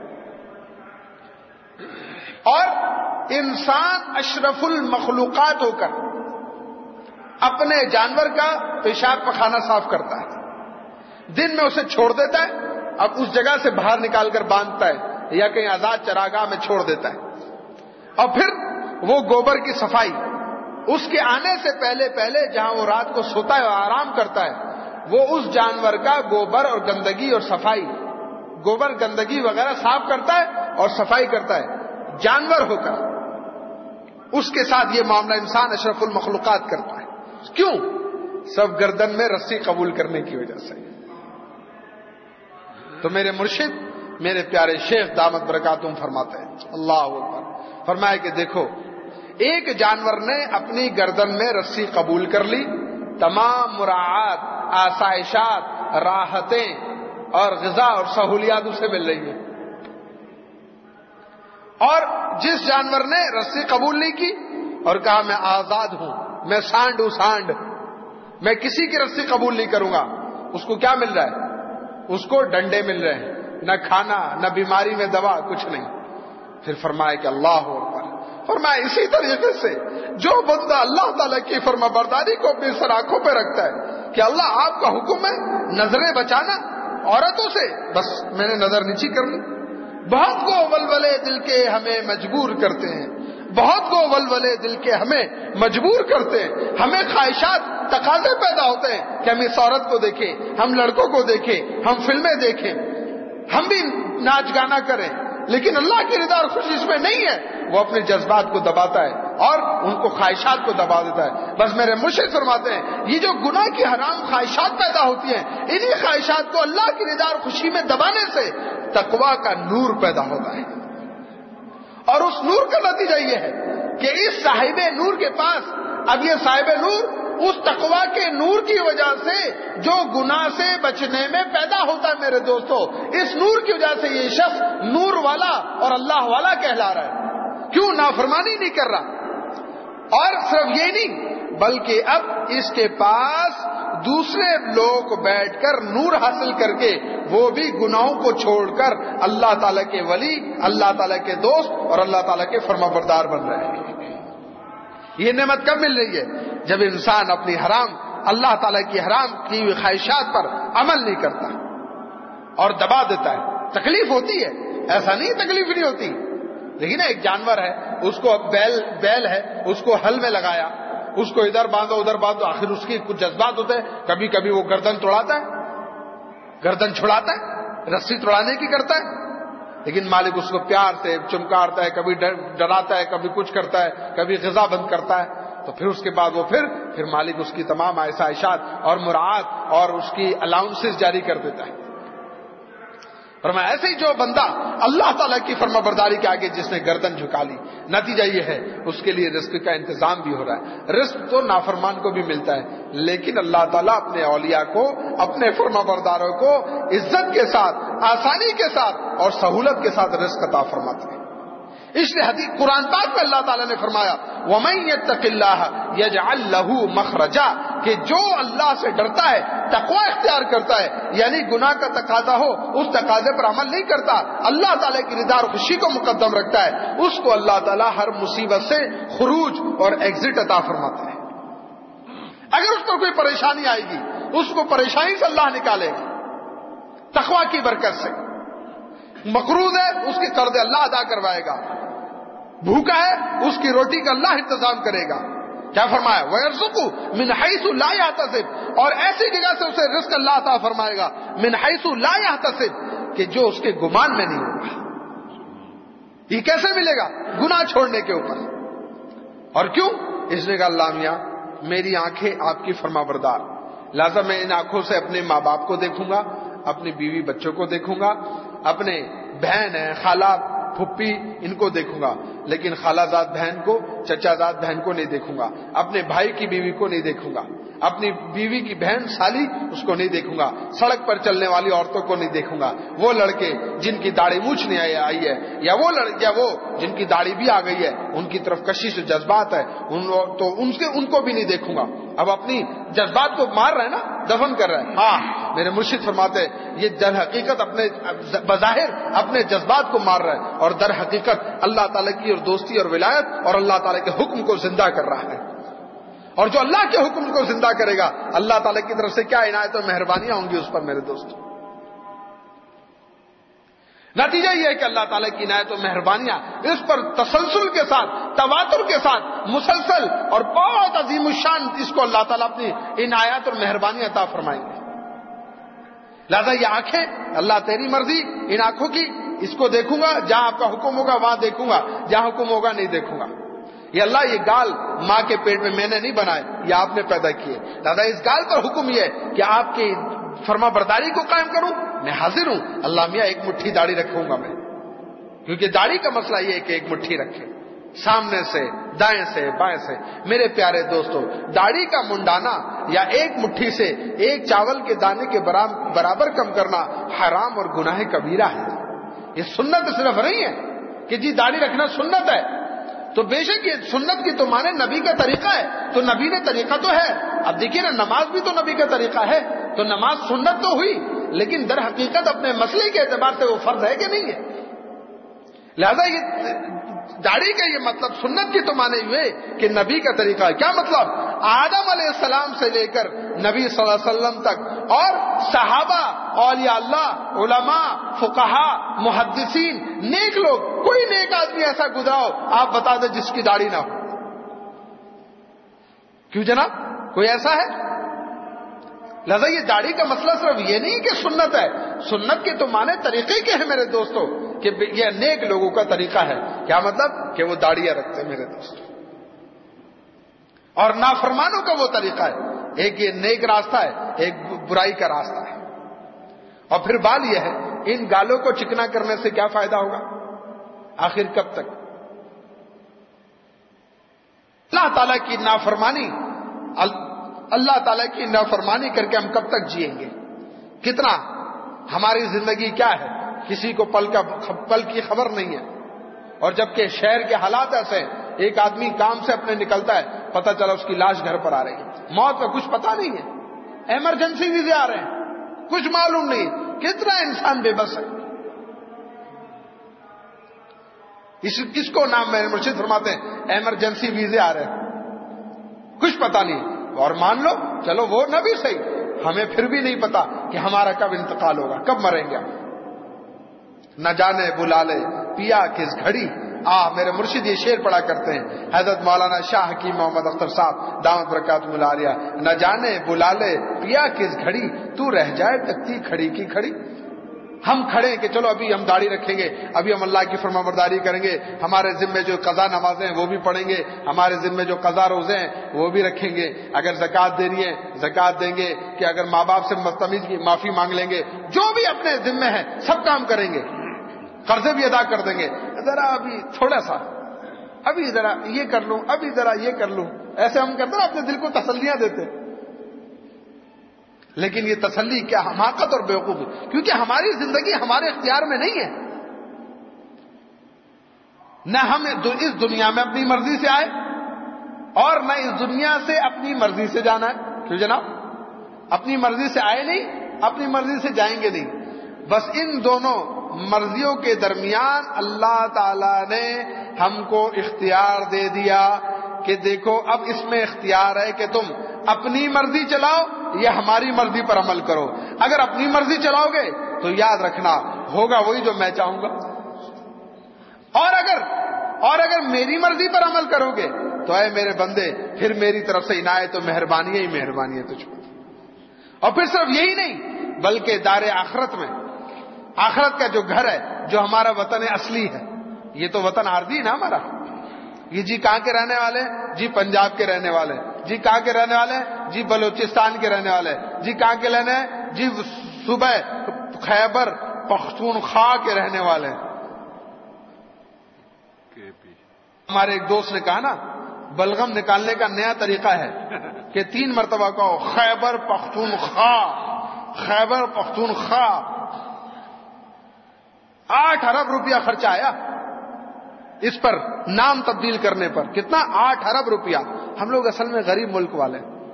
اور انسان اشرف المخلوقات ہو کر اپنے جانور کا پیشاب پخانہ صاف کرتا ہے، دن میں اسے چھوڑ دیتا ہے، اب اس جگہ سے باہر نکال کر باندھتا ہے یا کہیں آزاد چراگاہ میں چھوڑ دیتا ہے، اور پھر وہ گوبر کی صفائی اس کے آنے سے پہلے پہلے جہاں وہ رات کو سوتا ہے اور آرام کرتا ہے، وہ اس جانور کا گوبر اور گندگی اور صفائی، گوبر گندگی وغیرہ صاف کرتا ہے اور صفائی کرتا ہے جانور ہو کر۔ اس کے ساتھ یہ معاملہ انسان اشرف المخلوقات کرتا ہے۔ کیوں؟ سب گردن میں رسی قبول کرنے کی وجہ سے۔ تو میرے مرشد، میرے پیارے شیخ دامت برکاتہم فرماتے ہیں، اللہ اکبر، فرمایا کہ دیکھو ایک جانور نے اپنی گردن میں رسی قبول کر لی، تمام مراعات، آسائشات، راحتیں اور غذا اور سہولیات اسے مل رہی ہیں، اور جس جانور نے رسی قبول نہیں کی اور کہا میں آزاد ہوں، میں سانڈ ہوں، سانڈ، میں کسی کی رسی قبول نہیں کروں گا، اس کو کیا مل رہا ہے؟ اس کو ڈنڈے مل رہے ہیں، نہ کھانا، نہ بیماری میں دوا، کچھ نہیں۔ پھر فرمایا کہ اللہ اکبر، فرمایا اسی طریقے سے جو بندہ اللہ تعالیٰ کی فرما برداری کو اپنی سر آنکھوں پہ رکھتا ہے کہ اللہ آپ کا حکم ہے نظریں بچانا، عورتوں سے بس میں نے نظر نیچی کر لی. بہت کو ولولے دل کے ہمیں مجبور کرتے ہیں, بہت کو ولولے دل کے ہمیں مجبور کرتے ہیں. ہمیں خواہشات تقاضے پیدا ہوتے ہیں کہ ہم اس عورت کو دیکھیں, ہم لڑکوں کو دیکھیں, ہم فلمیں دیکھیں, ہم بھی ناچ گانا کریں, لیکن اللہ کی رضا اور خوشی اس میں نہیں ہے. وہ اپنے جذبات کو دباتا ہے اور ان کو خواہشات کو دبا دیتا ہے. بس میرے مرشد فرماتے ہیں یہ جو گناہ کی حرام خواہشات پیدا ہوتی ہیں, انہی خواہشات کو اللہ کی رضا اور خوشی میں دبانے سے تقویٰ کا نور پیدا ہوتا ہے. اور اس نور کا نتیجہ یہ ہے کہ اس صاحب نور کے پاس اب یہ صاحب نور اس تقویٰ کے نور کی وجہ سے جو گناہ سے بچنے میں پیدا ہوتا ہے میرے دوستو, اس نور کی وجہ سے یہ شخص نور والا اور اللہ والا کہلا رہا ہے. کیوں نافرمانی نہیں کر رہا. اور صرف یہ نہیں بلکہ اب اس کے پاس دوسرے لوگ بیٹھ کر نور حاصل کر کے وہ بھی گناہوں کو چھوڑ کر اللہ تعالیٰ کے ولی, اللہ تعالیٰ کے دوست اور اللہ تعالیٰ کے فرما بردار بن رہے ہیں. یہ نعمت کب مل رہی ہے؟ جب انسان اپنی حرام اللہ تعالیٰ کی حرام کی ہوئی خواہشات پر عمل نہیں کرتا اور دبا دیتا ہے. تکلیف ہوتی ہے, ایسا نہیں تکلیف نہیں ہوتی, لیکن ایک جانور ہے, اس کو بیل بیل ہے, اس کو ہل میں لگایا, اس کو ادھر باندھو ادھر باندھو, آخر اس کے کچھ جذبات ہوتے ہیں. کبھی کبھی وہ گردن توڑاتا ہے, گردن چھڑاتا ہے, رسی توڑانے کی کرتا ہے, لیکن مالک اس کو پیار سے چمکارتا ہے, کبھی ڈراتا ہے, کبھی کچھ کرتا ہے, کبھی غذا بند کرتا ہے. تو پھر اس کے بعد وہ پھر پھر مالک اس کی تمام آسائشات اور مراعات اور اس کی الاؤنسز جاری کر دیتا ہے. فرمایا ایسے ہی جو بندہ اللہ تعالیٰ کی فرما برداری کے آگے جس نے گردن جھکا لی, نتیجہ یہ ہے اس کے لیے رزق کا انتظام بھی ہو رہا ہے. رزق تو نافرمان کو بھی ملتا ہے, لیکن اللہ تعالیٰ اپنے اولیاء کو, اپنے فرما برداروں کو عزت کے ساتھ, آسانی کے ساتھ اور سہولت کے ساتھ رزق عطا فرماتے ہیں. اس لیے حدیث قرآن پاک میں اللہ تعالیٰ نے فرمایا وَمَن يَتَّقِ اللَّهَ يَجْعَلْ لَهُ مَخْرَجًا, کہ جو اللہ سے ڈرتا ہے, تقوی اختیار کرتا ہے, یعنی گناہ کا تقاضا ہو اس تقاضے پر عمل نہیں کرتا, اللہ تعالیٰ کی رضا اور خوشی کو مقدم رکھتا ہے, اس کو اللہ تعالیٰ ہر مصیبت سے خروج اور ایگزٹ عطا فرماتا ہے. اگر اس کو کوئی پریشانی آئے گی اس کو پریشانی سے اللہ نکالے گا تقوی کی برکت سے. مقروض ہے اس کے قرض اللہ ادا کروائے گا, بھوکا ہے اس کی روٹی کا اللہ انتظام کرے گا. کیا فرمایا وَيَرْزُقُهُ مِنْ حَيْثُ لَا يَحْتَسِبُ, اور ایسی جگہ سے اسے رزق اللہ عطا فرمائے گا مِنْ حَيْثُ لَا يَحْتَسِبُ, کہ جو اس کے گمان میں نہیں ہوگا. یہ کیسے ملے گا؟ گناہ چھوڑنے کے اوپر. اور کیوں؟ اس نے کہا اللہ میاں میری آنکھیں آپ کی فرما بردار, لہذا میں ان آنکھوں سے اپنے ماں باپ کو دیکھوں گا, اپنی بیوی بچوں کو دیکھوں گا, اپنے بہن ہیں خالہ پھپھی ان کو دیکھوں گا, لیکن خالہ زاد بہن کو, چچا زاد بہن کو نہیں دیکھوں گا, اپنے بھائی کی بیوی کو نہیں دیکھوں گا, اپنی بیوی کی بہن سالی اس کو نہیں دیکھوں گا, سڑک پر چلنے والی عورتوں کو نہیں دیکھوں گا, وہ لڑکے جن کی داڑھی مونچھ نہیں آئی ہے, یا وہ لڑکیاں وہ جن کی داڑھی بھی آ گئی ہے, ان کی طرف کشش و جذبات ہے, ان تو ان کے ان کو بھی نہیں دیکھوں گا. اب اپنی جذبات کو مار رہے ہیں نا, دفن کر رہے ہیں. ہاں میرے مرشد فرماتے ہیں یہ در حقیقت اپنے بظاہر اپنے جذبات کو مار رہا ہے, اور در حقیقت اللہ تعالیٰ کی اور دوستی اور ولایت اور اللہ تعالیٰ کے حکم کو زندہ کر رہا ہے. اور جو اللہ کے حکم کو زندہ کرے گا اللہ تعالیٰ کی طرف سے کیا عنایت اور مہربانیاں ہوں گی اس پر میرے دوست. نتیجہ یہ ہے کہ اللہ تعالیٰ کی عنایت اور مہربانیاں اس پر تسلسل کے ساتھ, تواتر کے ساتھ, مسلسل اور بہت عظیم الشان اس کو اللہ تعالیٰ اپنی عنایت اور مہربانی عطا فرمائیں گے. لہذا یہ آنکھیں اللہ تیری مرضی, ان آنکھوں کی اس کو دیکھوں گا, جہاں آپ کا حکم ہوگا وہاں دیکھوں گا, جہاں حکم ہوگا نہیں دیکھوں گا. یہ اللہ یہ گال ماں کے پیٹ میں میں نے نہیں بنائے, یہ آپ نے پیدا کیے. لہذا اس گال پر حکم یہ ہے کہ آپ کی فرما برداری کو قائم کروں, میں حاضر ہوں. اللہ میاں ایک مٹھی داڑھی رکھوں گا میں, کیونکہ داڑھی کا مسئلہ یہ ہے کہ ایک مٹھی رکھے, سامنے سے دائیں سے بائیں سے. میرے پیارے دوستو, داڑھی کا منڈانا یا ایک مٹھی سے ایک چاول کے دانے کے برابر کم کرنا حرام اور گناہ کبیرہ ہے. یہ سنت صرف نہیں ہے کہ جی داڑھی رکھنا سنت ہے, تو بے شک یہ سنت کی تو مانے نبی کا طریقہ ہے, تو نبی نے طریقہ تو ہے. اب دیکھیے نا, نماز بھی تو نبی کا طریقہ ہے, تو نماز سنت تو ہوئی, لیکن در حقیقت اپنے مسئلے کے اعتبار سے وہ فرض ہے کہ نہیں ہے. لہذا یہ داڑھی کا یہ مطلب سنت کی تو مانے ہوئے کہ نبی کا طریقہ ہے. کیا مطلب؟ آدم علیہ السلام سے لے کر نبی صلی اللہ علیہ وسلم تک، اور صحابہ، اولیاء اللہ، علماء، فقہا، محدثین، نیک لوگ، کوئی نیک آدمی ایسا گزرا ہو آپ بتا دیں جس کی داڑھی نہ ہو؟ کیوں جناب؟ کوئی ایسا ہے؟ لہذا یہ داڑھی کا مسئلہ صرف یہ نہیں کہ سنت ہے، سنت کے تو معنی طریقے کے ہیں میرے دوستوں، کہ یہ نیک لوگوں کا طریقہ ہے۔ کیا مطلب؟ کہ وہ داڑیاں رکھتے ہیں میرے دوستوں، اور نافرمانوں کا وہ طریقہ ہے۔ ایک یہ نیک راستہ ہے، ایک برائی کا راستہ ہے۔ اور پھر بات یہ ہے، ان گالوں کو چکنا کرنے سے کیا فائدہ ہوگا؟ آخر کب تک؟ اللہ تعالیٰ کی نافرمانی اللہ تعالیٰ کی نافرمانی کر کے ہم کب تک جئیں گے؟ کتنا ہماری زندگی کیا ہے؟ کسی کو پل کا پل کی خبر نہیں ہے۔ اور جبکہ شہر کے حالات ایسے ہیں، ایک آدمی کام سے اپنے نکلتا ہے، پتہ چلا اس کی لاش گھر پر آ رہی ہے، موت کا کچھ پتہ نہیں ہے، ایمرجنسی ویزے آ رہے ہیں، کچھ معلوم نہیں۔ کتنا انسان بے بس ہے۔ اس کس کو نام میں مرشد فرماتے ہیں ایمرجنسی ویزے آ رہے ہیں، کچھ پتہ نہیں۔ اور مان لو چلو وہ نہ بھی صحیح، ہمیں پھر بھی نہیں پتا کہ ہمارا کب انتقال ہوگا، کب مریں گے۔ نہ جانے بلا لے پیا کس گھڑی، آ میرے مرشد یہ شعر پڑھا کرتے ہیں، حضرت مولانا شاہ حکیم محمد اختر صاحب دامت برکاتہ العالیہ، نہ جانے بلا لے پیا کس گھڑی، تو رہ جائے تکتی کھڑی کی کھڑی۔ ہم کھڑے ہیں کہ چلو ابھی ہم داڑھی رکھیں گے، ابھی ہم اللہ کی فرما برداری کریں گے، ہمارے ذمے جو قضا نمازیں ہیں وہ بھی پڑھیں گے، ہمارے ذمے جو قضا روزے ہیں وہ بھی رکھیں گے، اگر زکوٰۃ دینی ہے زکوٰۃ دیں گے، کہ اگر ماں باپ سے بدتمیزی کی معافی مانگ لیں گے، جو بھی اپنے ذمے ہیں سب کام کریں گے، قرضے بھی ادا کر دیں گے۔ ذرا ابھی تھوڑا سا، ابھی ذرا یہ کر لوں، ابھی ذرا یہ کر لوں، ایسے ہم کرتے ہیں، اپنے دل کو تسلیاں دیتے۔ لیکن یہ تسلی کیا حماقت اور بیوقوفی، کیونکہ ہماری زندگی ہمارے اختیار میں نہیں ہے۔ نہ ہم اس دنیا میں اپنی مرضی سے آئے اور نہ اس دنیا سے اپنی مرضی سے جانا ہے۔ کیوں جناب؟ اپنی مرضی سے آئے نہیں، اپنی مرضی سے جائیں گے نہیں۔ بس ان دونوں مرضیوں کے درمیان اللہ تعالی نے ہم کو اختیار دے دیا کہ دیکھو اب اس میں اختیار ہے کہ تم اپنی مرضی چلاؤ یا ہماری مرضی پر عمل کرو۔ اگر اپنی مرضی چلاؤ گے تو یاد رکھنا ہوگا وہی جو میں چاہوں گا، اور اگر اور اگر میری مرضی پر عمل کرو گے تو اے میرے بندے پھر میری طرف سے عنایت و مہربانی ہی مہربانی ہے تجھ پر۔ اور پھر صرف یہی نہیں بلکہ دار آخرت میں، آخرت کا جو گھر ہے، جو ہمارا وطن اصلی ہے، یہ تو وطن عارضی ہے نا ہمارا، یہ جی کہاں کے رہنے والے؟ جی پنجاب کے رہنے والے۔ جی کہاں کے رہنے والے؟ جی بلوچستان کے رہنے والے۔ جی کہاں کے رہنے؟ جی صوبہ خیبر پختونخوا کے رہنے والے۔ ہمارے ایک دوست نے کہا نا، بلغم نکالنے کا نیا طریقہ ہے کہ تین مرتبہ کہو خیبر پختونخوا، خیبر پختونخوا۔ آٹھ ارب روپیہ خرچہ آیا اس پر، نام تبدیل کرنے پر۔ کتنا؟ آٹھ ارب روپیہ۔ ہم لوگ اصل میں غریب ملک والے،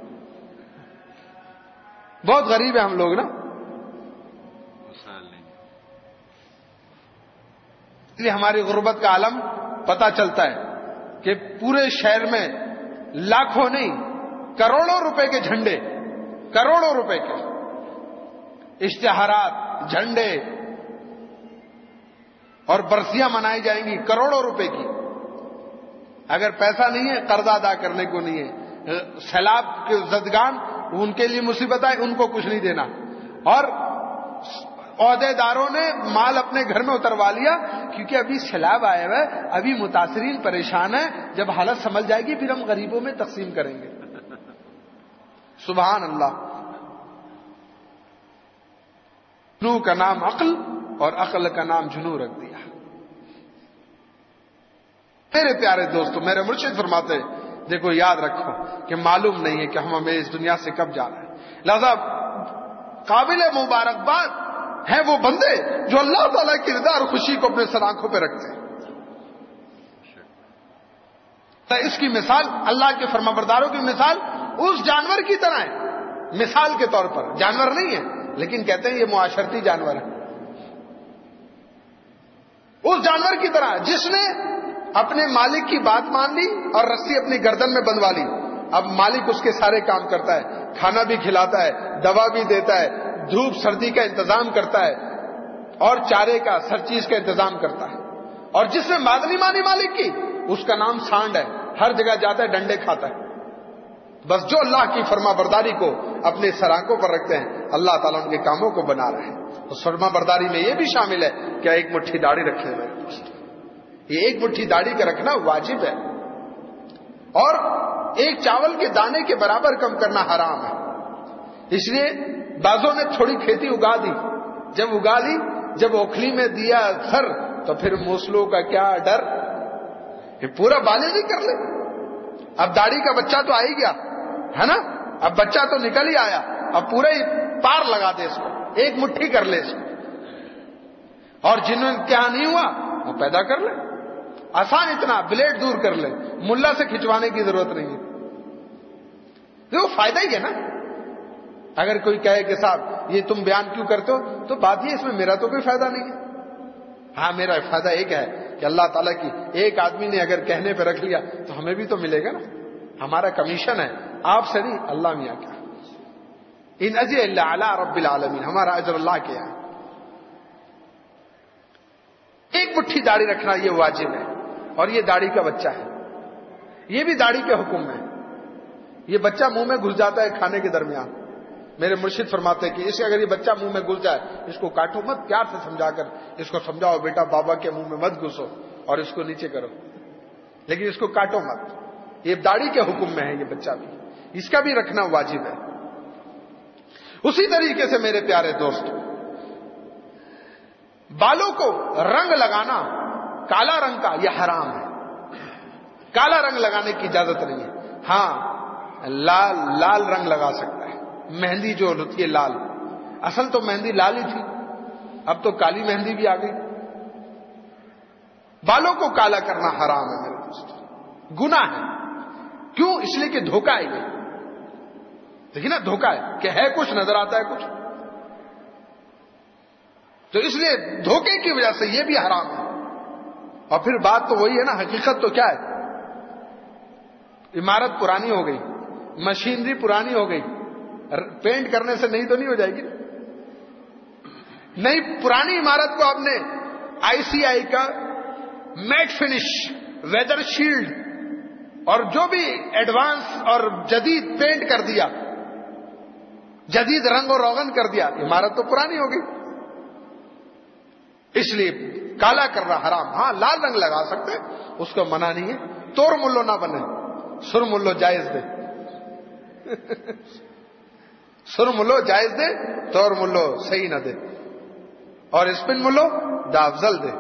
بہت غریب ہیں ہم لوگ نا، اس لیے ہماری غربت کا عالم پتہ چلتا ہے کہ پورے شہر میں لاکھوں نہیں کروڑوں روپے کے جھنڈے، کروڑوں روپے کے اشتہارات، جھنڈے اور برسیاں منائی جائیں گی کروڑوں روپے کی۔ اگر پیسہ نہیں ہے قرض ادا کرنے کو نہیں ہے، سیلاب کے زدگان ان کے لیے مصیبت آئے ان کو کچھ نہیں دینا، اور عہدے داروں نے مال اپنے گھر میں اتروا لیا کیونکہ ابھی سیلاب آیا ہوا ہے، ابھی متاثرین پریشان ہیں، جب حالت سنبھل جائے گی پھر ہم غریبوں میں تقسیم کریں گے۔ سبحان اللہ۔ جنو کا نام عقل اور عقل کا نام جنو رکھ دیا۔ میرے پیارے دوستو، میرے مرشد فرماتے دیکھو یاد رکھو کہ معلوم نہیں ہے کہ ہم ہمیں اس دنیا سے کب جانا ہے، لہذا قابل مبارکباد ہیں وہ بندے جو اللہ تعالیٰ کی رضا اور خوشی کو اپنے سر آنکھوں پہ رکھتے ہیں۔ تو اس کی مثال، اللہ کے فرمانبرداروں کی مثال اس جانور کی طرح ہے، مثال کے طور پر، جانور نہیں ہے لیکن کہتے ہیں یہ معاشرتی جانور ہے، اس جانور کی طرح جس نے اپنے مالک کی بات مان لی اور رسی اپنی گردن میں بندھوا لی، اب مالک اس کے سارے کام کرتا ہے، کھانا بھی کھلاتا ہے، دوا بھی دیتا ہے، دھوپ سردی کا انتظام کرتا ہے اور چارے کا ہر چیز کا انتظام کرتا ہے. اور جس نے بات نہیں مانی مالک کی اس کا نام سانڈ ہے، ہر جگہ جاتا ہے ڈنڈے کھاتا ہے. بس جو اللہ کی فرما برداری کو اپنے سرانکوں پر رکھتے ہیں اللہ تعالیٰ ان کے کاموں کو بنا رہے ہیں. تو فرما برداری میں یہ بھی شامل ہے کہ ایک مٹھی داڑھی رکھے میرے دوست. یہ ایک مٹھی داڑھی کا رکھنا واجب ہے اور ایک چاول کے دانے کے برابر کم کرنا حرام ہے. اس لیے بعضوں نے تھوڑی کھیتی اگا دی، جب اگا لی جب اوکھلی میں دیا سر تو پھر موسلوں کا کیا ڈر، یہ پورا بالغ ہی کر لے. اب داڑھی کا بچہ تو آ ہی گیا ہے نا، اب بچہ تو نکل ہی آیا، اب پورا ہی پار لگا دے اس کو، ایک مٹھی کر لے اس کو. اور جنہوں نے کیا نہیں ہوا وہ پیدا کر لے، آسان اتنا، بلیڈ دور کر لے، ملا سے کھنچوانے کی ضرورت نہیں ہے. وہ فائدہ ہی ہے نا. اگر کوئی کہے کہ صاحب یہ تم بیان کیوں کرتے ہو، تو بات یہ اس میں میرا تو کوئی فائدہ نہیں ہے. ہاں میرا فائدہ ایک ہے کہ اللہ تعالیٰ کی ایک آدمی نے اگر کہنے پہ رکھ لیا تو ہمیں بھی تو ملے گا نا، ہمارا کمیشن ہے آپ سے نہیں، اللہ میاں کیا. ان اجر الا علی رب العالمین، ہمارا اجر اللہ کے ہے. ایک مٹھی داڑھی رکھنا یہ واجب ہے. اور یہ داڑھی کا بچہ ہے، یہ بھی داڑھی کے حکم میں. یہ بچہ منہ میں گھس جاتا ہے کھانے کے درمیان. میرے مرشد فرماتے ہیں کہ اسے اگر یہ بچہ منہ میں گھس جائے اس کو کاٹو مت، پیار سے سمجھا کر اس کو سمجھاؤ بیٹا بابا کے منہ میں مت گھسو اور اس کو نیچے کرو، لیکن اس کو کاٹو مت. یہ داڑھی کے حکم میں ہے یہ بچہ بھی، اس کا بھی رکھنا واجب ہے. اسی طریقے سے میرے پیارے دوست، بالوں کو رنگ لگانا کالا رنگ کا یہ حرام ہے. کالا رنگ لگانے کی اجازت نہیں ہے. ہاں لال لال رنگ لگا سکتا ہے، مہندی جو ہوتی ہے لال، اصل تو مہندی لال ہی تھی، اب تو کالی مہندی بھی آ گئی. بالوں کو کالا کرنا حرام ہے میرے دوست، گناہ ہے. کیوں؟ اس لیے کہ دھوکہ ہے. یہ دیکھیے نا دھوکہ ہے کہ ہے کچھ نظر آتا ہے کچھ، تو اس لیے دھوکے کی وجہ سے یہ بھی حرام ہے. اور پھر بات تو وہی ہے نا، حقیقت تو کیا ہے، عمارت پرانی ہو گئی، مشینری پرانی ہو گئی، پینٹ کرنے سے نہیں تو نہیں ہو جائے گی. نہیں، پرانی عمارت کو آپ نے آئی سی آئی کا میٹ فنش، ویدر شیلڈ اور جو بھی ایڈوانس اور جدید پینٹ کر دیا، جدید رنگ اور روغن کر دیا، عمارت تو پرانی ہو گئی. اس لیے کالا کرنا حرام. ہاں لال رنگ لگا سکتے، اس کو منع نہیں ہے. تور ملو نہ بنے، سر ملو جائز دے. سر ملو جائز دے، تور ملو صحیح نہ دے، اور اسپن ملو دا افضل دے.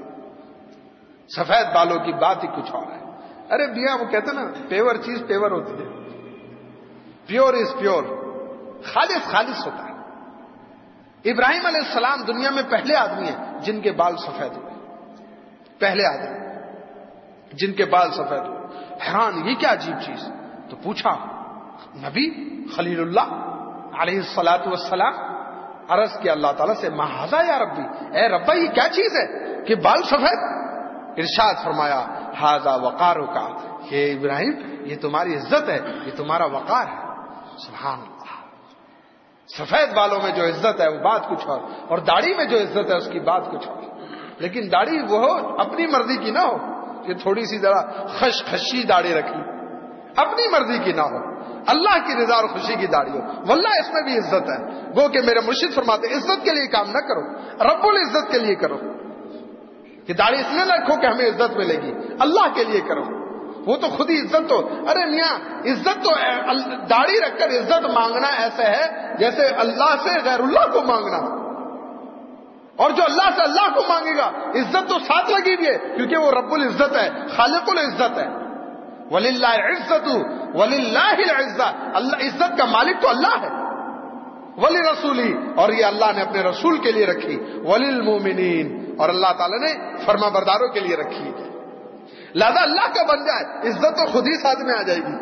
سفید بالوں کی بات ہی کچھ اور ہے. ارے میاں وہ کہتے نا پیور چیز پیور ہوتی ہے، پیور از پیور، خالص خالص ہوتا ہے. ابراہیم علیہ السلام دنیا میں پہلے آدمی ہیں جن کے بال سفید ہوئے، پہلے آدمی جن کے بال سفید ہوئے. حیران یہ کیا عجیب چیز. تو پوچھا نبی خلیل اللہ علیہ الصلاۃ والسلام، عرض کیا اللہ تعالیٰ سے ما ھذا یا ربی، اے ربا یہ کیا چیز ہے کہ بال سفید. ارشاد فرمایا ھذا وقارک، کہ ابراہیم یہ تمہاری عزت ہے، یہ تمہارا وقار ہے. سبحان اللہ. سفید بالوں میں جو عزت ہے وہ بات کچھ اور، اور داڑھی میں جو عزت ہے اس کی بات کچھ اور. لیکن داڑھی وہ ہو اپنی مرضی کی نہ ہو کہ تھوڑی سی ذرا خش خشی داڑھی رکھی، اپنی مرضی کی نہ ہو، اللہ کی رضا اور خوشی کی داڑھی ہو. واللہ اس میں بھی عزت ہے. وہ کہ میرے مرشد فرماتے عزت کے لیے کام نہ کرو، رب العزت کے لیے کرو. کہ داڑھی اس لیے نہ رکھو کہ ہمیں عزت ملے گی، اللہ کے لیے کرو. وہ تو خود ہی عزت ہو. ارے میاں عزت تو داڑھی رکھ کر عزت مانگنا ایسے ہے جیسے اللہ سے غیر اللہ کو مانگنا. اور جو اللہ سے اللہ کو مانگے گا عزت تو ساتھ لگی ہوئی ہے، کیونکہ وہ رب العزت ہے، خالق العزت ہے. وَلِلَّهِ الْعِزَّةُ وَلِلَّهِ الْعِزَّةُ، اللہ عزت کا مالک تو اللہ ہے. وَلِرَسُولِهِ، اور یہ اللہ نے اپنے رسول کے لیے رکھی. وَلِلْمُؤْمِنِينَ، اور اللہ تعالیٰ نے فرما برداروں کے لیے رکھی. لہذا اللہ کا بن جائے عزت تو خود ہی ساتھ میں آ جائے گی.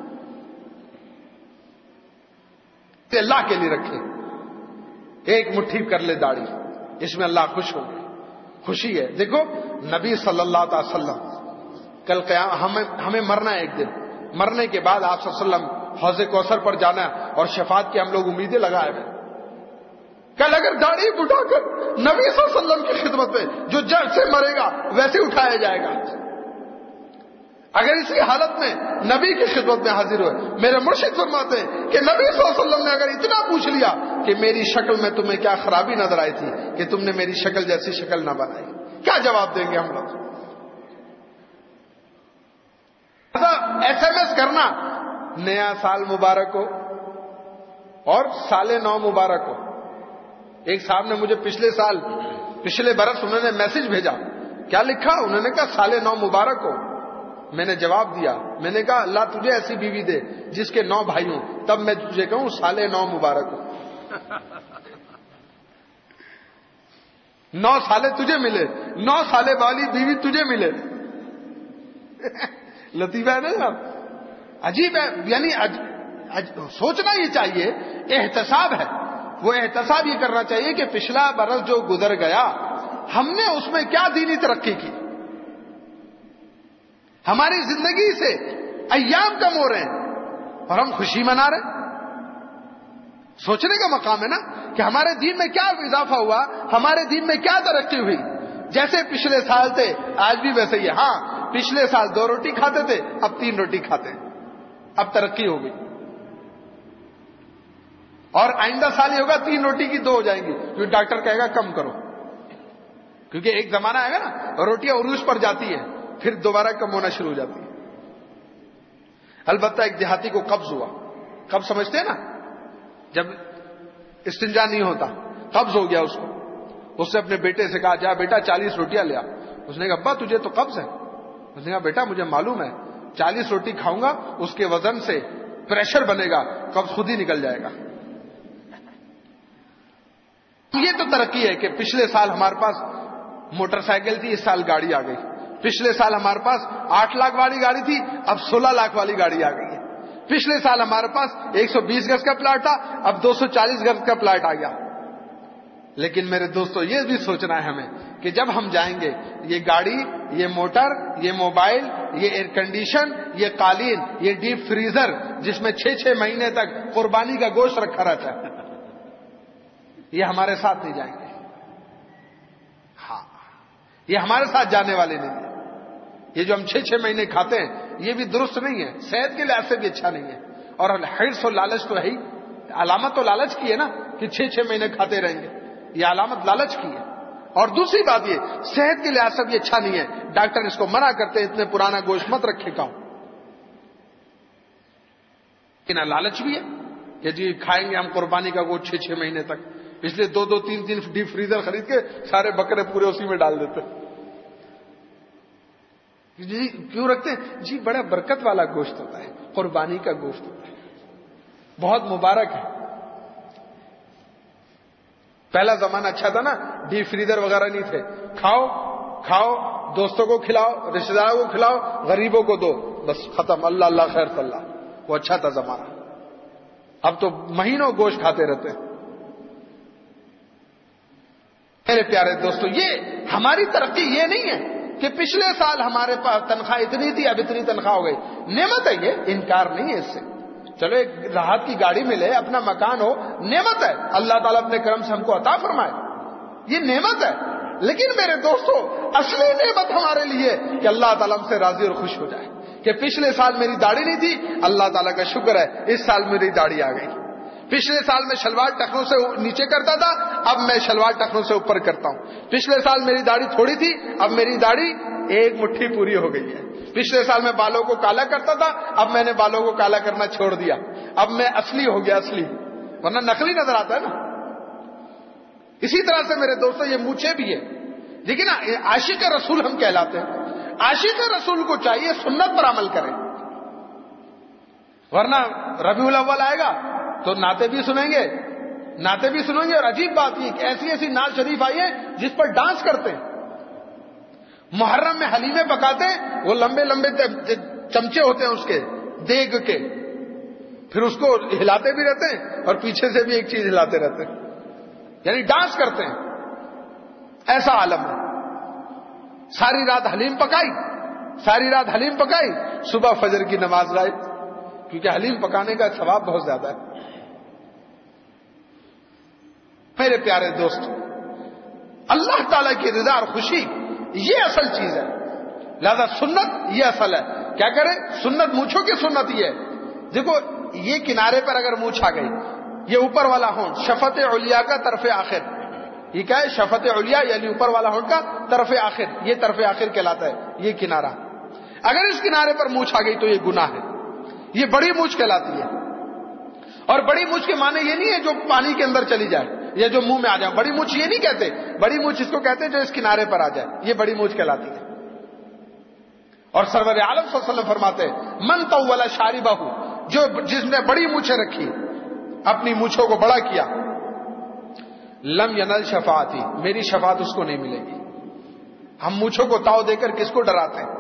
اللہ کے لیے رکھے، ایک مٹھی کر لے داڑھی، اس میں اللہ خوش ہو گئے. خوشی ہے. دیکھو نبی صلی اللہ علیہ وسلم کل قیام ہمیں ہمیں مرنا ہے ایک دن، مرنے کے بعد آپ صلی اللہ علیہ وسلم حوض کوثر پر جانا اور شفاعت کی ہم لوگ امیدیں لگائے ہوئے. کل اگر داڑھی اٹھا کر نبی صلی اللہ علیہ وسلم کی خدمت میں جو جیسے مرے گا ویسے اٹھایا جائے گا. اگر اسی حالت میں نبی کی خدمت میں حاضر ہوئے, میرے مرشد فرماتے ہیں کہ نبی صلی اللہ علیہ وسلم نے اگر اتنا پوچھ لیا کہ میری شکل میں تمہیں کیا خرابی نظر آئی تھی کہ تم نے میری شکل جیسی شکل نہ بنائی, کیا جواب دیں گے ہم لوگ؟ ایس ایم ایس کرنا نیا سال مبارک ہو اور سال نو مبارک ہو. ایک صاحب نے مجھے پچھلے سال پچھلے برس انہوں نے میسج بھیجا, کیا لکھا؟ انہوں نے کہا سال نو مبارک ہو. میں نے جواب دیا, میں نے کہا اللہ تجھے ایسی بیوی دے جس کے نو بھائی ہوں, تب میں تجھے کہوں سال نو مبارک ہو. نو سالے تجھے ملے, نو سالے والی بیوی تجھے ملے. لطیفہ ہے نا, عجیب ہے. یعنی اج, اج, سوچنا یہ چاہیے, احتساب ہے. وہ احتساب یہ کرنا چاہیے کہ پچھلا برس جو گزر گیا ہم نے اس میں کیا دینی ترقی کی. ہماری زندگی سے ایام کم ہو رہے ہیں اور ہم خوشی منا رہے ہیں. سوچنے کا مقام ہے نا کہ ہمارے دین میں کیا اضافہ ہوا, ہمارے دین میں کیا ترقی ہوئی. جیسے پچھلے سال تھے آج بھی ویسے ہی ہے. ہاں پچھلے سال دو روٹی کھاتے تھے, اب تین روٹی کھاتے ہیں, اب ترقی ہو گئی. اور آئندہ سال یہ ہوگا تین روٹی کی دو ہو جائیں گی, کیونکہ ڈاکٹر کہے گا کم کرو, کیونکہ ایک زمانہ آئے گا نا روٹیاں عروج پر جاتی ہیں پھر دوبارہ کم ہونا شروع ہو جاتی ہے. البتہ ایک دیہاتی کو قبض ہوا, قبض سمجھتے ہیں نا, جب استنجا نہیں ہوتا, قبض ہو گیا اس کو. اس نے اپنے بیٹے سے کہا جا بیٹا چالیس روٹیاں لیا. اس نے کہا ابا تجھے تو قبض ہے. اس نے کہا بیٹا مجھے معلوم ہے چالیس روٹی کھاؤں گا اس کے وزن سے پریشر بنے گا, قبض خود ہی نکل جائے گا. یہ تو ترقی ہے کہ پچھلے سال ہمارے پاس موٹر سائیکل تھی, اس سال گاڑی آ گئی. پچھلے سال ہمارے پاس آٹھ لاکھ والی گاڑی تھی, اب سولہ لاکھ والی گاڑی آ گئی ہے. پچھلے سال ہمارے پاس ایک سو بیس گز کا پلاٹ تھا, اب دو سو چالیس گز کا پلاٹ آ گیا. لیکن میرے دوستو یہ بھی سوچنا ہے ہمیں کہ جب ہم جائیں گے یہ گاڑی, یہ موٹر, یہ موبائل, یہ ایئر کنڈیشن, یہ قالین, یہ ڈیپ فریزر جس میں چھ چھ مہینے تک قربانی کا گوشت رکھا رہتا ہے, یہ ہمارے ساتھ نہیں جائیں گے. ہاں یہ ہمارے ساتھ جانے والے نہیں ہیں. یہ جو ہم چھ چھ مہینے کھاتے ہیں یہ بھی درست نہیں ہے, صحت کے لحاظ سے بھی اچھا نہیں ہے. اور حرص و لالچ تو ہے ہی, علامت تو لالچ کی ہے نا کہ چھ چھ مہینے کھاتے رہیں گے, یہ علامت لالچ کی ہے. اور دوسری بات یہ صحت کے لحاظ سے بھی اچھا نہیں ہے. ڈاکٹر اس کو منع کرتے ہیں اتنے پرانا گوشت مت رکھے کھاؤ. لیکن لالچ بھی ہے کہ جی کھائیں گے ہم قربانی کا گوشت چھ چھ مہینے تک, اس لیے دو دو تین تین ڈیپ فریزر خرید کے سارے بکرے پورے اسی میں ڈال دیتے. جی کیوں رکھتے ہیں؟ جی بڑا برکت والا گوشت ہوتا ہے, قربانی کا گوشت ہوتا ہے, بہت مبارک ہے. پہلا زمانہ اچھا تھا نا, ڈیپ فریزر وغیرہ نہیں تھے. کھاؤ کھاؤ, دوستوں کو کھلاؤ, رشتے داروں کو کھلاؤ, غریبوں کو دو, بس ختم. اللہ اللہ خیر اللہ, وہ اچھا تھا زمانہ. اب تو مہینوں گوشت کھاتے رہتے ہیں. میرے پیارے دوستو یہ ہماری ترقی یہ نہیں ہے کہ پچھلے سال ہمارے پاس تنخواہ اتنی تھی اب اتنی تنخواہ ہو گئی. نعمت ہے یہ, انکار نہیں ہے اس سے. چلو ایک راحت کی گاڑی ملے, اپنا مکان ہو, نعمت ہے. اللہ تعالیٰ اپنے کرم سے ہم کو عطا فرمائے, یہ نعمت ہے. لیکن میرے دوستو اصلی نعمت ہمارے لیے کہ اللہ تعالیٰ ہم سے راضی اور خوش ہو جائے. کہ پچھلے سال میری داڑھی نہیں تھی, اللہ تعالیٰ کا شکر ہے اس سال میری داڑھی آ گئی. پچھلے سال میں شلوار ٹخنوں سے نیچے کرتا تھا, اب میں شلوار ٹخنوں سے اوپر کرتا ہوں. پچھلے سال میری داڑھی تھوڑی تھی, اب میری داڑھی ایک مٹھی پوری ہو گئی ہے. پچھلے سال میں بالوں کو کالا کرتا تھا, اب میں نے بالوں کو کالا کرنا چھوڑ دیا. اب میں اصلی ہو گیا, اصلی, ورنہ نقلی نظر آتا ہے نا. اسی طرح سے میرے دوستو یہ مونچھیں بھی ہے. لیکن عاشق رسول ہم کہلاتے ہیں. عاشق رسول کو چاہیے سنت پر عمل کریں, ورنہ ربیع الاول آئے گا تو نعتیں بھی سنیں گے, نعتیں بھی سنیں گے. اور عجیب بات یہ کہ ایسی ایسی نعت شریف آئی ہے جس پر ڈانس کرتے ہیں. محرم میں حلیمے پکاتے ہیں, وہ لمبے لمبے چمچے ہوتے ہیں اس کے دیگ کے, پھر اس کو ہلاتے بھی رہتے ہیں اور پیچھے سے بھی ایک چیز ہلاتے رہتے ہیں, یعنی ڈانس کرتے ہیں. ایسا عالم ہے. ساری رات حلیم پکائی, ساری رات حلیم پکائی, صبح فجر کی نماز لائی, کیونکہ حلیم پکانے کا ثواب بہت زیادہ ہے. میرے پیارے دوست, اللہ تعالیٰ کی رضا اور خوشی یہ اصل چیز ہے. لہذا سنت یہ اصل ہے. کیا کریں؟ سنت مونچھوں کی سنت یہ ہے. دیکھو یہ کنارے پر اگر مونچھ آ گئی, یہ اوپر والا ہونٹ شفت علیا کا طرف آخر, یہ کیا ہے؟ شفت علیا یعنی اوپر والا ہونٹ کا طرف آخر, یہ طرف آخر کہلاتا ہے. یہ کنارہ اگر اس کنارے پر مونچھ آ گئی تو یہ گناہ ہے, یہ بڑی مونچھ کہلاتی ہے. اور بڑی مونچھ کے معنی یہ نہیں ہے جو پانی کے اندر چلی جائے یا جو منہ میں آ جائے. بڑی مونچھ یہ نہیں کہتے, بڑی مونچھ اس کو کہتے ہیں جو اس کنارے پر آ جائے, یہ بڑی مونچھ کہلاتی ہے. اور سرور عالم صلی اللہ علیہ وسلم فرماتے ہیں من طول شاربہ, جو جس نے بڑی مونچھیں رکھی, اپنی مونچھوں کو بڑا کیا, لم ینل شفاعتی, میری شفاعت اس کو نہیں ملے گی. ہم مونچھوں کو تاؤ دے کر کس کو ڈراتے ہیں؟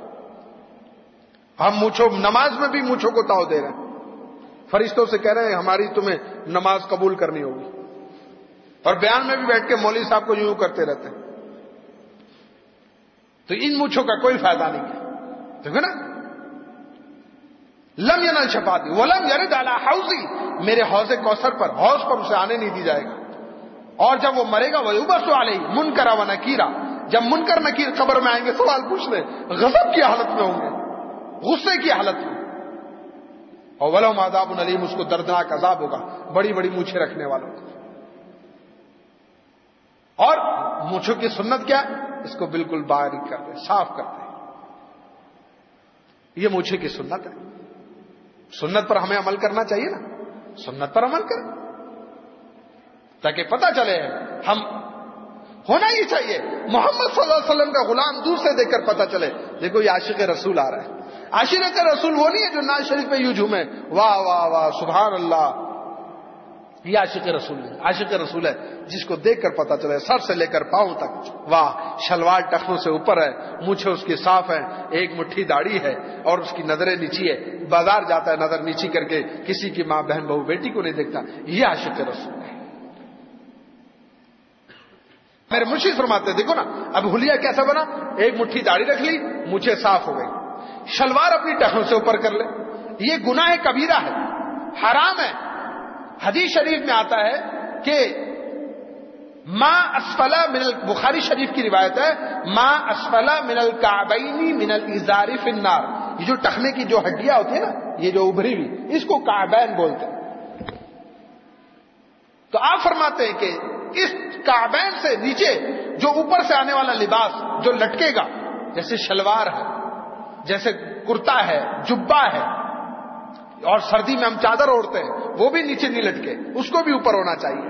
ہم مونچھوں, نماز میں بھی مونچھوں کو تاؤ دے رہے ہیں, فرشتوں سے کہہ رہے ہیں ہماری تمہیں نماز قبول کرنی ہوگی, اور بیان میں بھی بیٹھ کے مولوی صاحب کو یوں کرتے رہتے ہیں. تو ان مونچھوں کا کوئی فائدہ نہیں ہے. دیکھو نا, لم ینل شفاعتی ولم یرد علی حوضی, میرے حوض کوثر پر, حوض پر اسے آنے نہیں دی جائے گا. اور جب وہ مرے گا ویبعث علیہ منکرا و نکیرا, جب منکر نکیر قبر میں آئیں گے سوال پوچھنے, غضب کی حالت میں ہوں گے, غصے کی حالت میں, اور ولہم عذاب علیم, اس کو دردناک عذاب ہوگا بڑی بڑی مونچھیں رکھنے والوں کو. اور مونچھوں کی سنت کیا ہے؟ اس کو بالکل باریک کر دیں, صاف کر دیں, یہ مونچھے کی سنت ہے. سنت پر ہمیں عمل کرنا چاہیے نا, سنت پر عمل کریں تاکہ پتہ چلے ہم, ہونا ہی چاہیے. محمد صلی اللہ علیہ وسلم کا غلام دور سے دیکھ کر پتہ چلے دیکھو یہ عاشق رسول آ رہا ہے. عاشق رسول وہ نہیں ہے جو ناز شریف پہ یوں جھومے واہ واہ واہ سبحان اللہ, یہ عاشق رسول ہے. عاشق رسول ہے جس کو دیکھ کر پتہ چلے سر سے لے کر پاؤں تک واہ, شلوار ٹخنوں سے اوپر ہے, مونچھیں اس کی صاف ہیں, ایک مٹھی داڑھی ہے, اور اس کی نظریں نیچی ہے, بازار جاتا ہے نظر نیچی کر کے, کسی کی ماں بہن بہو بیٹی کو نہیں دیکھتا. یہ عاشق رسول ہے. میرے مرشد فرماتے ہیں دیکھو نا, اب حلیہ کیسا بنا, ایک مٹھی داڑھی رکھ لی, مونچھیں صاف ہو گئی, شلوار اپنی ٹخنوں سے اوپر کر لے, یہ گناہ کبیرہ ہے, حرام ہے. حدیث شریف میں آتا ہے کہ ما اسفلا من, بخاری شریف کی روایت ہے, ما اسفلا من الکعبین من الازار فی النار, یہ جو ٹخنے کی جو ہڈیاں ہوتی ہیں نا, یہ جو ابھری ہوئی, اس کو کعبین بولتے ہیں. تو آپ فرماتے ہیں کہ اس کعبین سے نیچے جو اوپر سے آنے والا لباس جو لٹکے گا, جیسے شلوار ہے, جیسے کرتا ہے, جبہ ہے, اور سردی میں ہم چادر اوڑھتے ہیں, وہ بھی نیچے نہیں لٹکے, اس کو بھی اوپر ہونا چاہیے.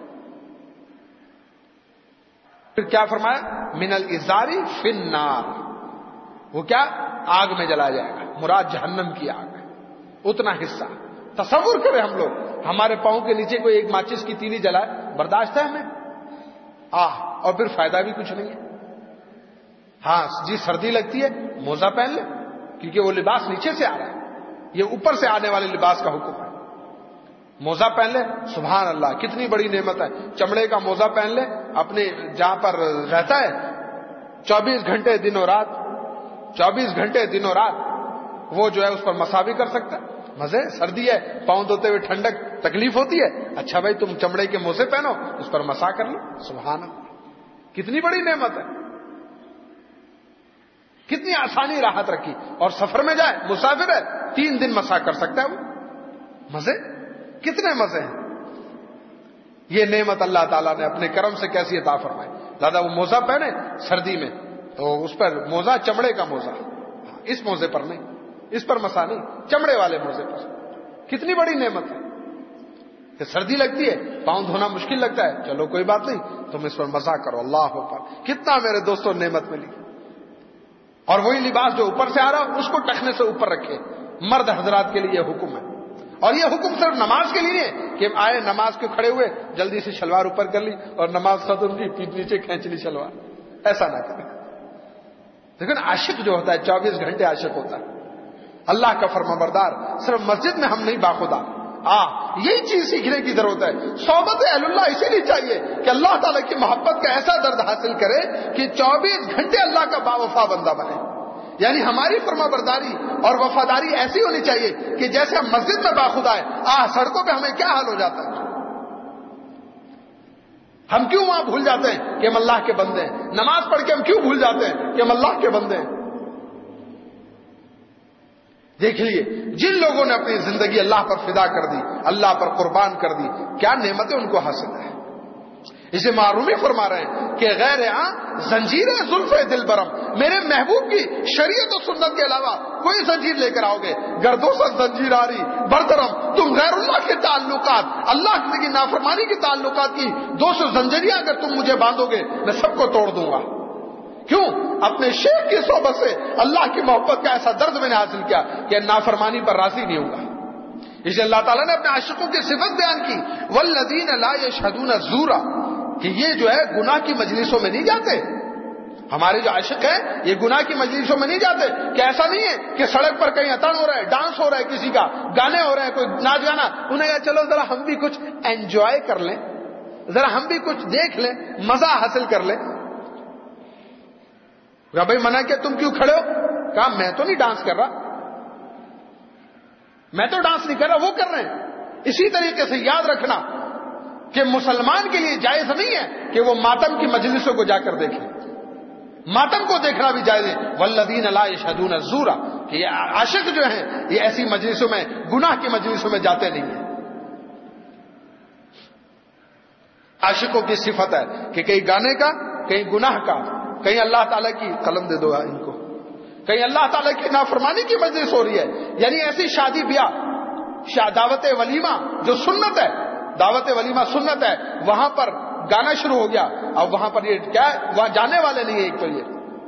پھر کیا فرمایا, من الازاری فی النار, وہ کیا آگ میں جلا جائے گا, مراد جہنم کی آگ ہے. اتنا حصہ تصور کریں ہم لوگ, ہمارے پاؤں کے نیچے کوئی ایک ماچس کی تیلی جلائے, برداشت ہے ہمیں؟ آہ, اور پھر فائدہ بھی کچھ نہیں ہے. ہاں جی سردی لگتی ہے موزہ پہن لے, کیونکہ وہ لباس نیچے سے آ رہا ہے, یہ اوپر سے آنے والے لباس کا حکم ہے. موزہ پہن لے, سبحان اللہ کتنی بڑی نعمت ہے. چمڑے کا موزہ پہن لے, اپنے جہاں پر رہتا ہے چوبیس گھنٹے دنوں رات, چوبیس گھنٹے دنوں رات وہ جو ہے اس پر مسا بھی کر سکتا ہے. مزے, سردی ہے, پاؤں دھوتے ہوئے ٹھنڈک تکلیف ہوتی ہے, اچھا بھائی تم چمڑے کے موزے پہنو, اس پر مسا کر لو. سبحان اللہ, کتنی بڑی نعمت ہے, کتنی آسانی راحت رکھی. اور سفر میں جائے, مسافر ہے, تین دن مسا کر سکتا ہے وہ. مزے, کتنے مزے ہیں. یہ نعمت اللہ تعالیٰ نے اپنے کرم سے کیسی عطا فرمائی. دادا وہ موزہ پہنے سردی میں تو اس پر موزہ چمڑے کا موزہ, اس موزے پر نہیں, اس پر مسا نہیں, چمڑے والے موزے پر. کتنی بڑی نعمت ہے کہ سردی لگتی ہے, پاؤں دھونا مشکل لگتا ہے, چلو کوئی بات نہیں, تم اس پر مسا کرو. اللہ اکبر, کتنا میرے دوستوں نعمت ملی. اور وہی لباس جو اوپر سے آ رہا اس کو ٹخنے سے اوپر رکھے. مرد حضرات کے لیے حکم ہے, اور یہ حکم صرف نماز کے لیے ہے کہ آئے نماز کے کھڑے ہوئے جلدی سے شلوار اوپر کر لی اور نماز ختم کی, پیٹ نیچے کھینچ لی شلوار. ایسا نہ کریں. لیکن عاشق جو ہوتا ہے چوبیس گھنٹے عاشق ہوتا ہے, اللہ کا فرمانبردار. صرف مسجد میں ہم نہیں باخدا, آ یہی چیز سیکھنے کی ضرورت ہے. صحبت اہل اللہ اسی لیے چاہیے کہ اللہ تعالیٰ کی محبت کا ایسا درد حاصل کرے کہ چوبیس گھنٹے اللہ کا باوفا بندہ بنے. یعنی ہماری فرما برداری اور وفاداری ایسی ہونی چاہیے کہ جیسے ہم مسجد میں باخدا ہے، آہ سڑکوں پہ ہمیں کیا حال ہو جاتا ہے، ہم کیوں وہاں بھول جاتے ہیں کہ ہم اللہ کے بندے ہیں، نماز پڑھ کے ہم کیوں بھول جاتے ہیں کہ ہم اللہ کے بندے ہیں۔ دیکھ لیے جن لوگوں نے اپنی زندگی اللہ پر فدا کر دی، اللہ پر قربان کر دی، کیا نعمتیں ان کو حاصل ہے۔ اسے معرومی فرما رہے ہیں کہ غیر آں زنجیر زلف دل برم، میرے محبوب کی شریعت و سنت کے علاوہ کوئی زنجیر لے کر آؤ گے، گردوں سے زنجیر آ رہی بردرم، تم غیر اللہ کے تعلقات، اللہ کی نافرمانی کے تعلقات کی دو سو زنجیریاں اگر تم مجھے باندھو گے میں سب کو توڑ دوں گا۔ کیوں؟ اپنے شیخ کی صحبت سے اللہ کی محبت کا ایسا درد میں نے حاصل کیا کہ نافرمانی پر راضی نہیں ہوگا۔ اسے اللہ تعالیٰ نے اپنے عاشقوں کی صفت بیان کی، والذین لا یشہدون الزور، کہ یہ جو ہے گناہ کی مجلسوں میں نہیں جاتے۔ ہمارے جو عاشق ہیں یہ گناہ کی مجلسوں میں نہیں جاتے، کہ ایسا نہیں ہے کہ سڑک پر کہیں اتن ہو رہا ہے، ڈانس ہو رہا ہے، کسی کا گانے ہو رہے ہیں، کوئی ناچ گانا، انہیں کہا چلو ذرا ہم بھی کچھ انجوائے کر لیں، ذرا ہم بھی کچھ دیکھ لیں، مزہ حاصل کر لیں۔ کہا بھائی منع کیا، تم کیوں کھڑے ہو؟ کہا میں تو نہیں ڈانس کر رہا، میں تو ڈانس نہیں کر رہا، وہ کر رہے ہیں۔ اسی طریقے سے یاد رکھنا کہ مسلمان کے لیے جائز نہیں ہے کہ وہ ماتم کی مجلسوں کو جا کر دیکھے، ماتم کو دیکھنا بھی جائز ہے۔ والذین لا یشہدون الزور، کہ یہ عاشق جو ہیں یہ ایسی مجلسوں میں، گناہ کی مجلسوں میں جاتے نہیں ہیں۔ عاشقوں کی صفت ہے کہ کہیں گانے کا، کہیں گناہ کا، کہیں اللہ تعالیٰ کی، قلم دے دو ان کو، کہیں اللہ تعالیٰ کی نافرمانی کی مجلس ہو رہی ہے، یعنی ایسی شادی بیاہ، دعوت ولیمہ جو سنت ہے، دعوت ولیمہ سنت ہے، وہاں پر گانا شروع ہو گیا، اب وہاں پر یہ کیا ہے، وہاں جانے والے نہیں ہیں ایک تو یہ،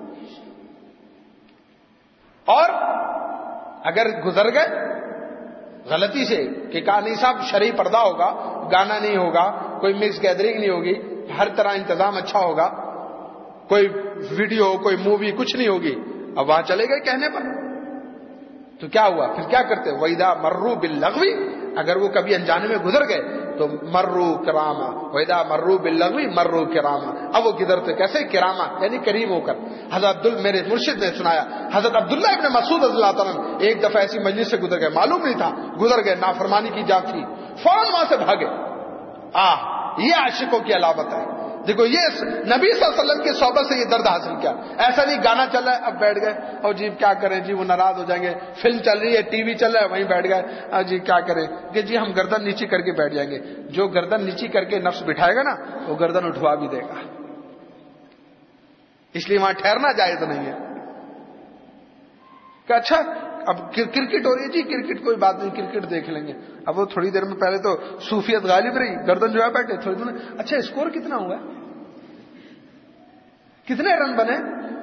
اور اگر گزر گئے غلطی سے کہ کہا نہیں صاحب شرعی پردہ ہوگا، گانا نہیں ہوگا، کوئی مکس گیدرنگ نہیں ہوگی، ہر طرح انتظام اچھا ہوگا، کوئی ویڈیو کوئی مووی کچھ نہیں ہوگی، اب وہاں چلے گئے کہنے پر، تو کیا ہوا پھر کیا کرتے؟ وَإِذَا مَرُّوا بِاللَّغْوِ، اگر وہ کبھی انجانے میں گزر گئے تو مروا کراما، وَإِذَا مَرُّوا بِاللَّغْوِ مَرُّوا کراما، اب وہ گزرتے کیسے؟ کراما یعنی کریم ہو کر۔ حضرت عبدال میرے مرشد نے سنایا، حضرت عبداللہ ابن مسعود رضی اللہ تعالیٰ عنہ ایک دفعہ ایسی مجلس سے گزر گئے، معلوم نہیں تھا، گزر گئے، نافرمانی کی جات تھی، فوراً وہاں سے بھاگے۔ آہ یہ عاشقوں کی علامت ہے۔ دیکھو یہ نبی صلی اللہ علیہ وسلم کی صحبت سے یہ درد حاصل کیا، ایسا نہیں گانا چل رہا ہے اب بیٹھ گئے، اور جی کیا کریں جی وہ ناراض ہو جائیں گے، فلم چل رہی ہے، ٹی وی چل رہا ہے، وہیں بیٹھ گئے، ہاں جی کیا کریں کہ جی ہم گردن نیچی کر کے بیٹھ جائیں گے۔ جو گردن نیچی کر کے نفس بٹھائے گا نا وہ گردن اٹھوا بھی دے گا، اس لیے وہاں ٹھہرنا جائز نہیں ہے۔ کہ اچھا اب کرکٹ ہو رہی ہے جی، کرکٹ کوئی بات نہیں، کرکٹ دیکھ لیں گے۔ اب وہ تھوڑی دیر میں پہلے تو صوفیت غالب رہی، گردن جو ہے بیٹھے، تھوڑی دیر میں اچھا اسکور کتنا ہوا ہے، کتنے رن بنے،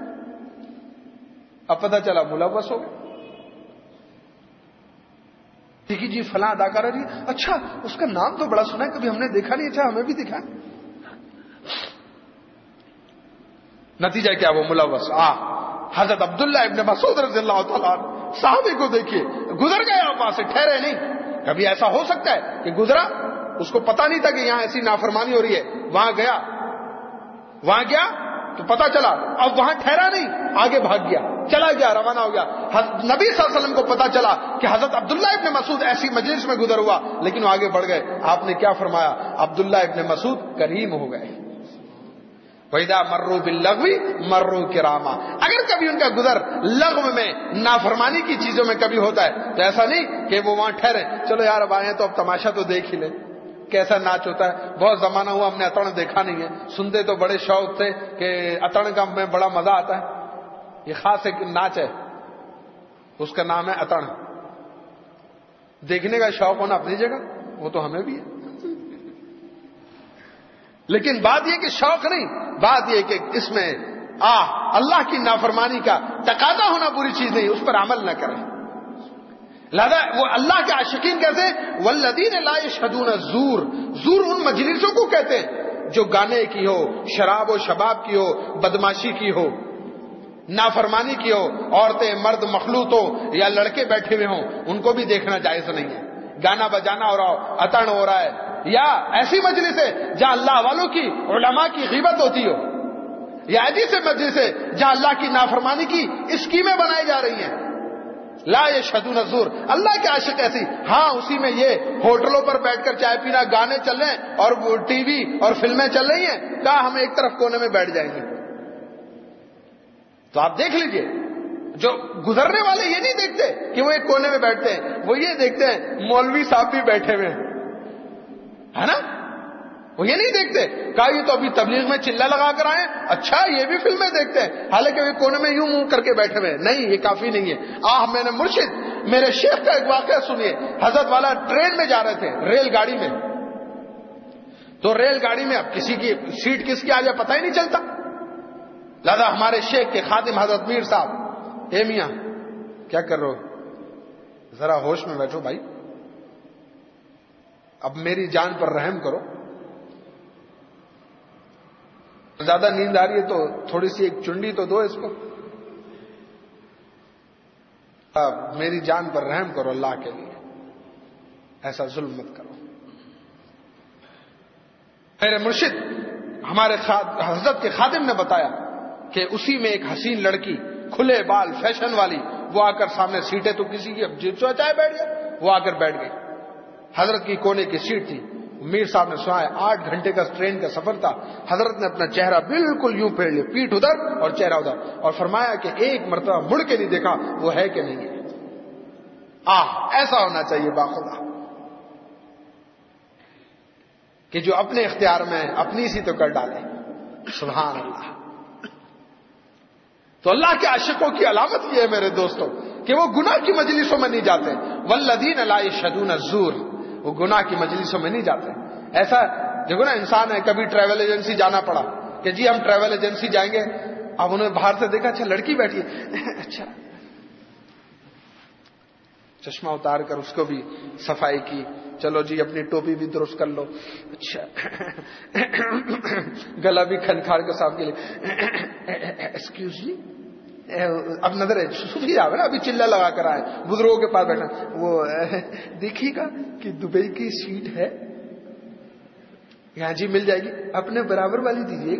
اب پتہ چلا ملوث ہو گئے۔ ٹھیک ہے جی فلاں اداکارہ جی، اچھا اس کا نام تو بڑا سنا ہے، کبھی ہم نے دیکھا نہیں، اچھا ہمیں بھی دکھا۔ نتیجہ کیا؟ وہ ملوث۔ آ حضرت عبداللہ ابن مسعود رضی اللہ تعالیٰ صحابی کو دیکھیے، گزر گئے آپ وہاں سے، ٹھہرے نہیں۔ کبھی ایسا ہو سکتا ہے کہ گزرا، اس کو پتا نہیں تھا کہ یہاں ایسی نافرمانی ہو رہی ہے، وہاں گیا وہاں گیا تو پتا چلا، اب وہاں ٹھہرا نہیں، آگے بھاگ گیا، چلا گیا، روانہ ہو گیا۔ نبی صلی اللہ علیہ وسلم کو پتا چلا کہ حضرت عبداللہ ابن مسعود ایسی مجلس میں گزر ہوا، لیکن وہ آگے بڑھ گئے۔ آپ نے کیا فرمایا؟ عبداللہ ابن مسعود کریم ہو گئے۔ وَإِذَا مَرُّوا بِاللَّغْوِ مَرُّوا كِرَامًا، اگر کبھی ان کا گزر لغو میں، نافرمانی کی چیزوں میں کبھی ہوتا ہے تو ایسا نہیں کہ وہ وہاں ٹھہرے، چلو یار اب آئے تو اب تماشا تو دیکھ ہی لیں، کیسا ناچ ہوتا ہے۔ بہت زمانہ ہوا ہم نے اتن دیکھا نہیں ہے، سنتے تو بڑے شوق تھے کہ اتن کا میں بڑا مزہ آتا ہے، یہ خاص ایک ناچ ہے، اس کا نام ہے اتن۔ دیکھنے کا شوق ہونا اپنی جگہ، وہ تو ہمیں بھی ہے، لیکن بات یہ کہ شوق نہیں، بات یہ کہ اس میں آ اللہ کی نافرمانی کا تقاضا ہونا بری چیز نہیں، اس پر عمل نہ کریں۔ لہذا وہ اللہ کے عاشقین کہتے ہیں والذین لا یشہدون الزور، زور ان مجلسوں کو کہتے ہیں جو گانے کی ہو، شراب و شباب کی ہو، بدماشی کی ہو، نافرمانی کی ہو، عورتیں مرد مخلوط ہو یا لڑکے بیٹھے ہوئے ہوں، ان کو بھی دیکھنا جائز نہیں ہے۔ گانا بجانا ہو رہا ہو، اتن ہو رہا ہے، یا ایسی مجلس ہے جہاں اللہ والوں کی، علماء کی غیبت ہوتی ہو، یہ ایسی سے مجلس ہے جہاں اللہ کی نافرمانی کی اسکیمیں بنائی جا رہی ہیں. لا یشہدون الزور. اللہ کے عاشق ایسی. ہاں اسی میں یہ ہوٹلوں پر بیٹھ کر چائے پینا، گانے چل رہے ہیں اور ٹی وی اور فلمیں چل رہی ہیں، کہا ہم ایک طرف کونے میں بیٹھ جائیں گے. تو آپ دیکھ لیجئے، جو گزرنے والے یہ نہیں دیکھتے کہ وہ ایک کونے میں بیٹھتے ہیں، وہ یہ دیکھتے ہیں مولوی صاحب بھی بیٹھے ہوئے ہیں، ہے نا. وہ یہ نہیں دیکھتے کہا یہ تو ابھی تبلیغ میں چلا لگا کر آئے، اچھا یہ بھی فلمیں دیکھتے ہیں، حالانکہ وہ کونے میں یوں منہ کر کے بیٹھے ہوئے. نہیں، یہ کافی نہیں ہے. آہ میں نے مرشد میرے شیخ کا ایک واقعہ سنیے. حضرت والا ٹرین میں جا رہے تھے، ریل گاڑی میں. تو ریل گاڑی میں اب کسی کی سیٹ کس کی آ جائے پتہ ہی نہیں چلتا. لہذا ہمارے شیخ کے خادم حضرت میر صاحب، اے میاں کیا کر رہے ہو، ذرا ہوش میں بیٹھو بھائی، اب میری جان پر رحم کرو، زیادہ نیند آ رہی ہے تو تھوڑی سی ایک چنڈی تو دو اس کو، اب میری جان پر رحم کرو اللہ کے لیے، ایسا ظلم مت کرو. میرے مرشد ہمارے حضرت کے خادم نے بتایا کہ اسی میں ایک حسین لڑکی، کھلے بال، فیشن والی، وہ آ کر سامنے سیٹیں تو کسی کی اب جو چاہے بیٹھ گیا، وہ آ کر بیٹھ گئی. حضرت کی کونے کی سیٹ تھی. میر صاحب نے سنایا آٹھ گھنٹے کا ٹرین کا سفر تھا. حضرت نے اپنا چہرہ بالکل یوں پھیر لیا، پیٹھ ادھر اور چہرہ ادھر، اور فرمایا کہ ایک مرتبہ مڑ کے نہیں دیکھا وہ ہے کہ نہیں ہے. آہ ایسا ہونا چاہیے باخدا کہ جو اپنے اختیار میں اپنی سی تو کر ڈالے. سبحان اللہ. تو اللہ کے عاشقوں کی علامت یہ ہے میرے دوستوں کہ وہ گناہ کی مجلسوں میں نہیں جاتے. والذین لا یشہدون الزور، وہ گناہ کی مجلسوں میں نہیں جاتے. ایسا دیکھو نا، انسان ہے کبھی ٹریول ایجنسی جانا پڑا کہ جی ہم ٹریول ایجنسی جائیں گے. اب انہوں نے باہر سے دیکھا اچھا لڑکی بیٹھی ہے، اچھا چشمہ اتار کر اس کو بھی صفائی کی، چلو جی اپنی ٹوپی بھی درست کر لو، اچھا گلا بھی کھنکھار کے صاحب کے لیے ایکسکیوز جی، اب نظر ہے صوفی آئے نا، ابھی چلا لگا کر آئے بزرگوں کے پاس بیٹھا، وہ دیکھیے گا کہ دبئی کی سیٹ ہے یہاں جی مل جائے گی، اپنے برابر والی دیجیے گا.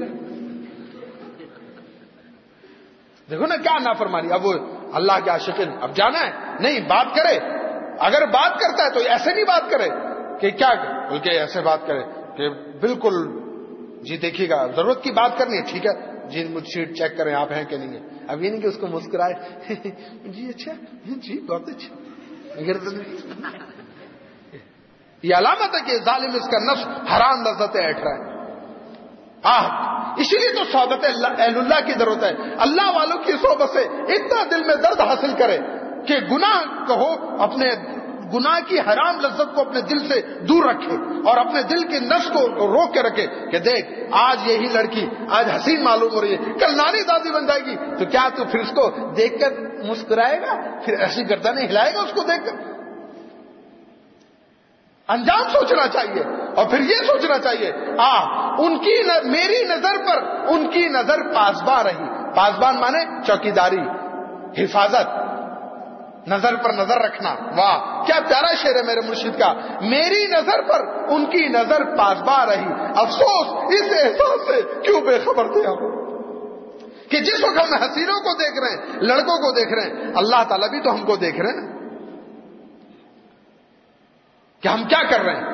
دیکھو نا کیا نافرمانی. اب وہ اللہ کے عاشقین، اب جانا ہے نہیں بات کرے، اگر بات کرتا ہے تو ایسے نہیں بات کرے کہ کیا، بلکہ ایسے بات کرے کہ بالکل جی دیکھیے گا ضرورت کی بات کرنی ہے، ٹھیک ہے جی مجھ سیٹ چیک کریں آپ ہیں کہ نہیں ہے. اب یہ نہیں کہ اس کو مسکرائے جی اچھا جی بہت اچھا. یہ علامت ہے کہ ظالم اس کا نفس حرام لذتیں ایٹھ رہا ہے. آہ اسی لیے تو صحبت اہل اللہ کی ضرورت ہے. اللہ والوں کی صحبت سے اتنا دل میں درد حاصل کرے کہ گناہ کہو، اپنے گناہ کی حرام لذت کو اپنے دل سے دور رکھے اور اپنے دل کے نفس کو روک کے رکھے کہ دیکھ آج یہی لڑکی آج حسین معلوم ہو رہی ہے، کل نانی دادی بن جائے گی، تو کیا تو پھر اس کو دیکھ کر مسکرائے گا، پھر ایسی گردنیں ہلائے گا اس کو دیکھ کر؟ انجام سوچنا چاہیے اور پھر یہ سوچنا چاہیے آ ان کی ن... میری نظر پر ان کی نظر پاسباں رہی. پاسبان مانے چوکیداری، حفاظت، نظر پر نظر رکھنا. واہ کیا پیارا شعر ہے میرے مرشد کا. میری نظر پر ان کی نظر پاسباں رہی، افسوس اس احساس سے کیوں بے خبر تھے ہم کہ جس وقت ہم حسینوں کو دیکھ رہے ہیں، لڑکوں کو دیکھ رہے ہیں، اللہ تعالیٰ بھی تو ہم کو دیکھ رہے ہیں کہ ہم کیا کر رہے ہیں.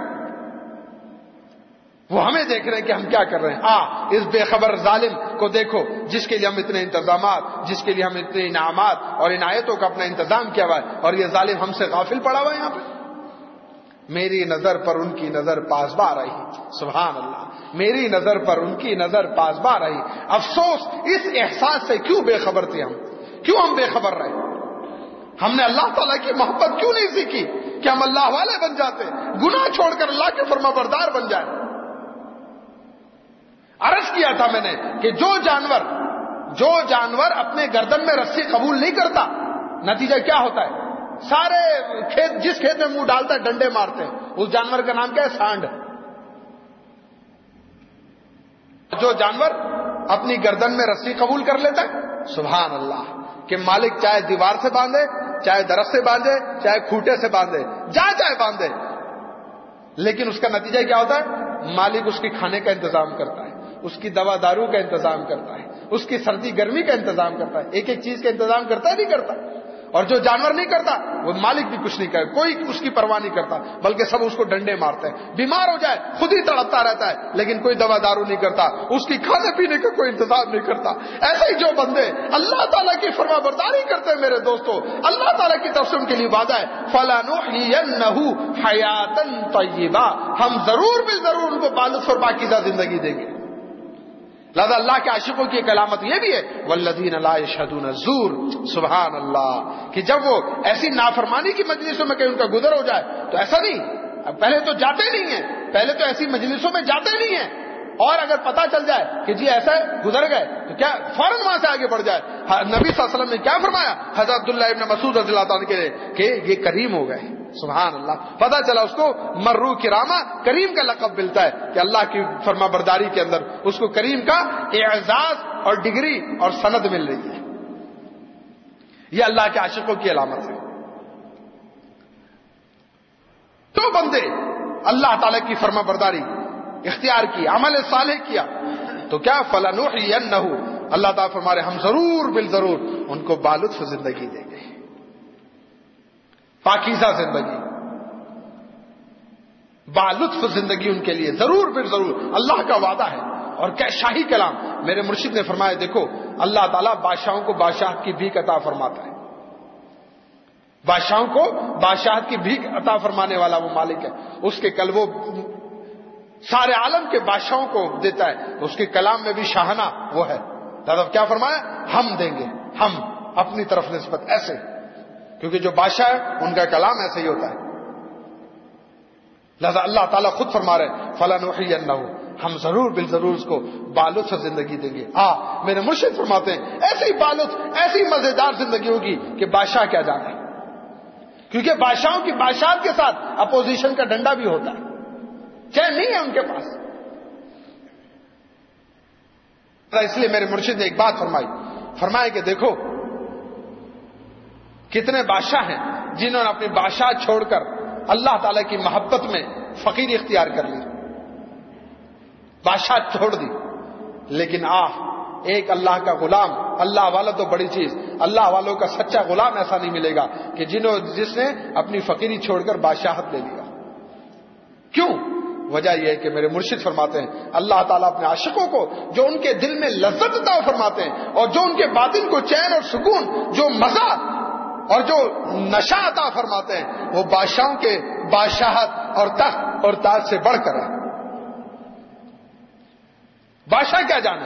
وہ ہمیں دیکھ رہے ہیں کہ ہم کیا کر رہے ہیں. آ اس بے خبر ظالم کو دیکھو جس کے لیے ہم اتنے انتظامات، جس کے لیے ہم اتنے انعامات اور عنایتوں کا اپنا انتظام کیا ہوا ہے، اور یہ ظالم ہم سے غافل پڑا ہوا ہے یہاں پہ. میری نظر پر ان کی نظر پاسباں رہی. سبحان اللہ. میری نظر پر ان کی نظر پاسباں رہی. افسوس اس احساس سے کیوں بے خبر تھے ہم، کیوں ہم بے خبر رہے. ہم نے اللہ تعالیٰ کی محبت کیوں نہیں سیکھی کہ ہم اللہ والے بن جاتے، گناہ چھوڑ کر اللہ کے فرما بردار بن جائیں. عرض کیا تھا میں نے کہ جو جانور جو جانور اپنے گردن میں رسی قبول نہیں کرتا، نتیجہ کیا ہوتا ہے؟ سارے کھیت جس کھیت میں منہ ڈالتا ہے ڈنڈے مارتے ہیں. اس جانور کا نام کیا ہے؟ سانڈ. جو جانور اپنی گردن میں رسی قبول کر لیتا ہے، سبحان اللہ، کہ مالک چاہے دیوار سے باندھے، چاہے درخت سے باندھے، چاہے کھوٹے سے باندھے، جہاں چاہے باندھے، لیکن اس کا نتیجہ کیا ہوتا ہے؟ مالک اس کے کھانے کا انتظام کرتا ہے، اس کی دوا دارو کا انتظام کرتا ہے، اس کی سردی گرمی کا انتظام کرتا ہے، ایک ایک چیز کا انتظام کرتا ہے نہیں کرتا؟ اور جو جانور نہیں کرتا وہ مالک بھی کچھ نہیں کرے، کوئی اس کی پرواہ نہیں کرتا، بلکہ سب اس کو ڈنڈے مارتے ہیں، بیمار ہو جائے خود ہی تڑپتا رہتا ہے، لیکن کوئی دوا دارو نہیں کرتا، اس کی کھانے پینے کا کوئی انتظام نہیں کرتا۔ ایسے ہی جو بندے اللہ تعالیٰ کی فرما برداری کرتے ہیں میرے دوستو، اللہ تعالیٰ کی طرف سے ان کے لیے وعدہ ہے فَلَنُحْيِيَنَّهُ حَيَاةً طَيِّبَةً، ہم ضرور بھی ضرور ان کو بالغ اور پاکیزہ زندگی دیں گے۔ لہذا اللہ کے عاشقوں کی ایک علامت یہ بھی ہے والذین لا یشہدون الزور، سبحان اللہ، کہ جب وہ ایسی نافرمانی کی مجلسوں میں کہیں ان کا گزر ہو جائے تو ایسا نہیں، پہلے تو جاتے نہیں ہیں، پہلے تو ایسی مجلسوں میں جاتے نہیں ہیں، اور اگر پتا چل جائے کہ جی ایسا گزر گئے تو کیا فوراً وہاں سے آگے بڑھ جائے۔ نبی صلی اللہ علیہ وسلم نے کیا فرمایا حضرت عبداللہ ابن مسعود رضی اللہ عنہ کے لیے کہ یہ کریم ہو گئے، سبحان اللہ، پتا چلا اس کو مرو کرامہ، کریم کا لقب ملتا ہے کہ اللہ کی فرما برداری کے اندر اس کو کریم کا اعزاز اور ڈگری اور سند مل رہی ہے۔ یہ اللہ کے عاشقوں کی علامت ہے۔ تو بندے اللہ تعالی کی فرما برداری اختیار کی، عمل صالح کیا تو کیا فَلَنُحْيِيَنَّهُ، اللہ تعالیٰ فرما رہے ہم ضرور بالضرور ان کو بالطف زندگی دیں گے، پاکیزہ زندگی، بالطف زندگی ان کے لیے ضرور بالضرور، اللہ کا وعدہ ہے۔ اور کیا شاہی کلام، میرے مرشد نے فرمایا دیکھو اللہ تعالیٰ بادشاہوں کو بادشاہت کی بھیک عطا فرماتا ہے، بادشاہوں کو بادشاہت کی بھیک عطا فرمانے والا وہ مالک ہے، اس کے کلبوں سارے عالم کے بادشاہوں کو دیتا ہے، اس کے کلام میں بھی شاہانہ وہ ہے۔ دادا کیا فرمایا ہم دیں گے، ہم اپنی طرف نسبت ایسے، کیونکہ جو بادشاہ ہے ان کا کلام ایسے ہی ہوتا ہے۔ لہذا اللہ تعالیٰ خود فرما رہے فَلَنُحْيِيَنَّهُ، ہم ضرور بالضرور اس کو بالطف زندگی دیں گے۔ ہاں میرے مرشد فرماتے ہیں ایسی بالطف ایسی مزیدار زندگی ہوگی کہ بادشاہ کیا جانے، کیونکہ بادشاہوں کی بادشاہت کے ساتھ اپوزیشن کا ڈنڈا بھی ہوتا ہے، چین نہیں ہے ان کے پاس۔ اس لیے میرے مرشد نے ایک بات فرمائی، فرمایا کہ دیکھو کتنے بادشاہ ہیں جنہوں نے اپنی بادشاہ چھوڑ کر اللہ تعالی کی محبت میں فقیر اختیار کر لی، بادشاہ چھوڑ دی، لیکن آ ایک اللہ کا غلام، اللہ والا تو بڑی چیز، اللہ والوں کا سچا غلام ایسا نہیں ملے گا کہ جنہوں جس نے اپنی فقیری چھوڑ کر بادشاہت لے لیا۔ کیوں؟ وجہ یہ ہے کہ میرے مرشد فرماتے ہیں اللہ تعالیٰ اپنے عاشقوں کو جو ان کے دل میں لذت عطا فرماتے ہیں اور جو ان کے باطن کو چین اور سکون، جو مزہ اور جو نشہ عطا فرماتے ہیں، وہ بادشاہوں کے بادشاہت اور تخت اور تاج سے بڑھ کر ہے۔ بادشاہ کیا جانے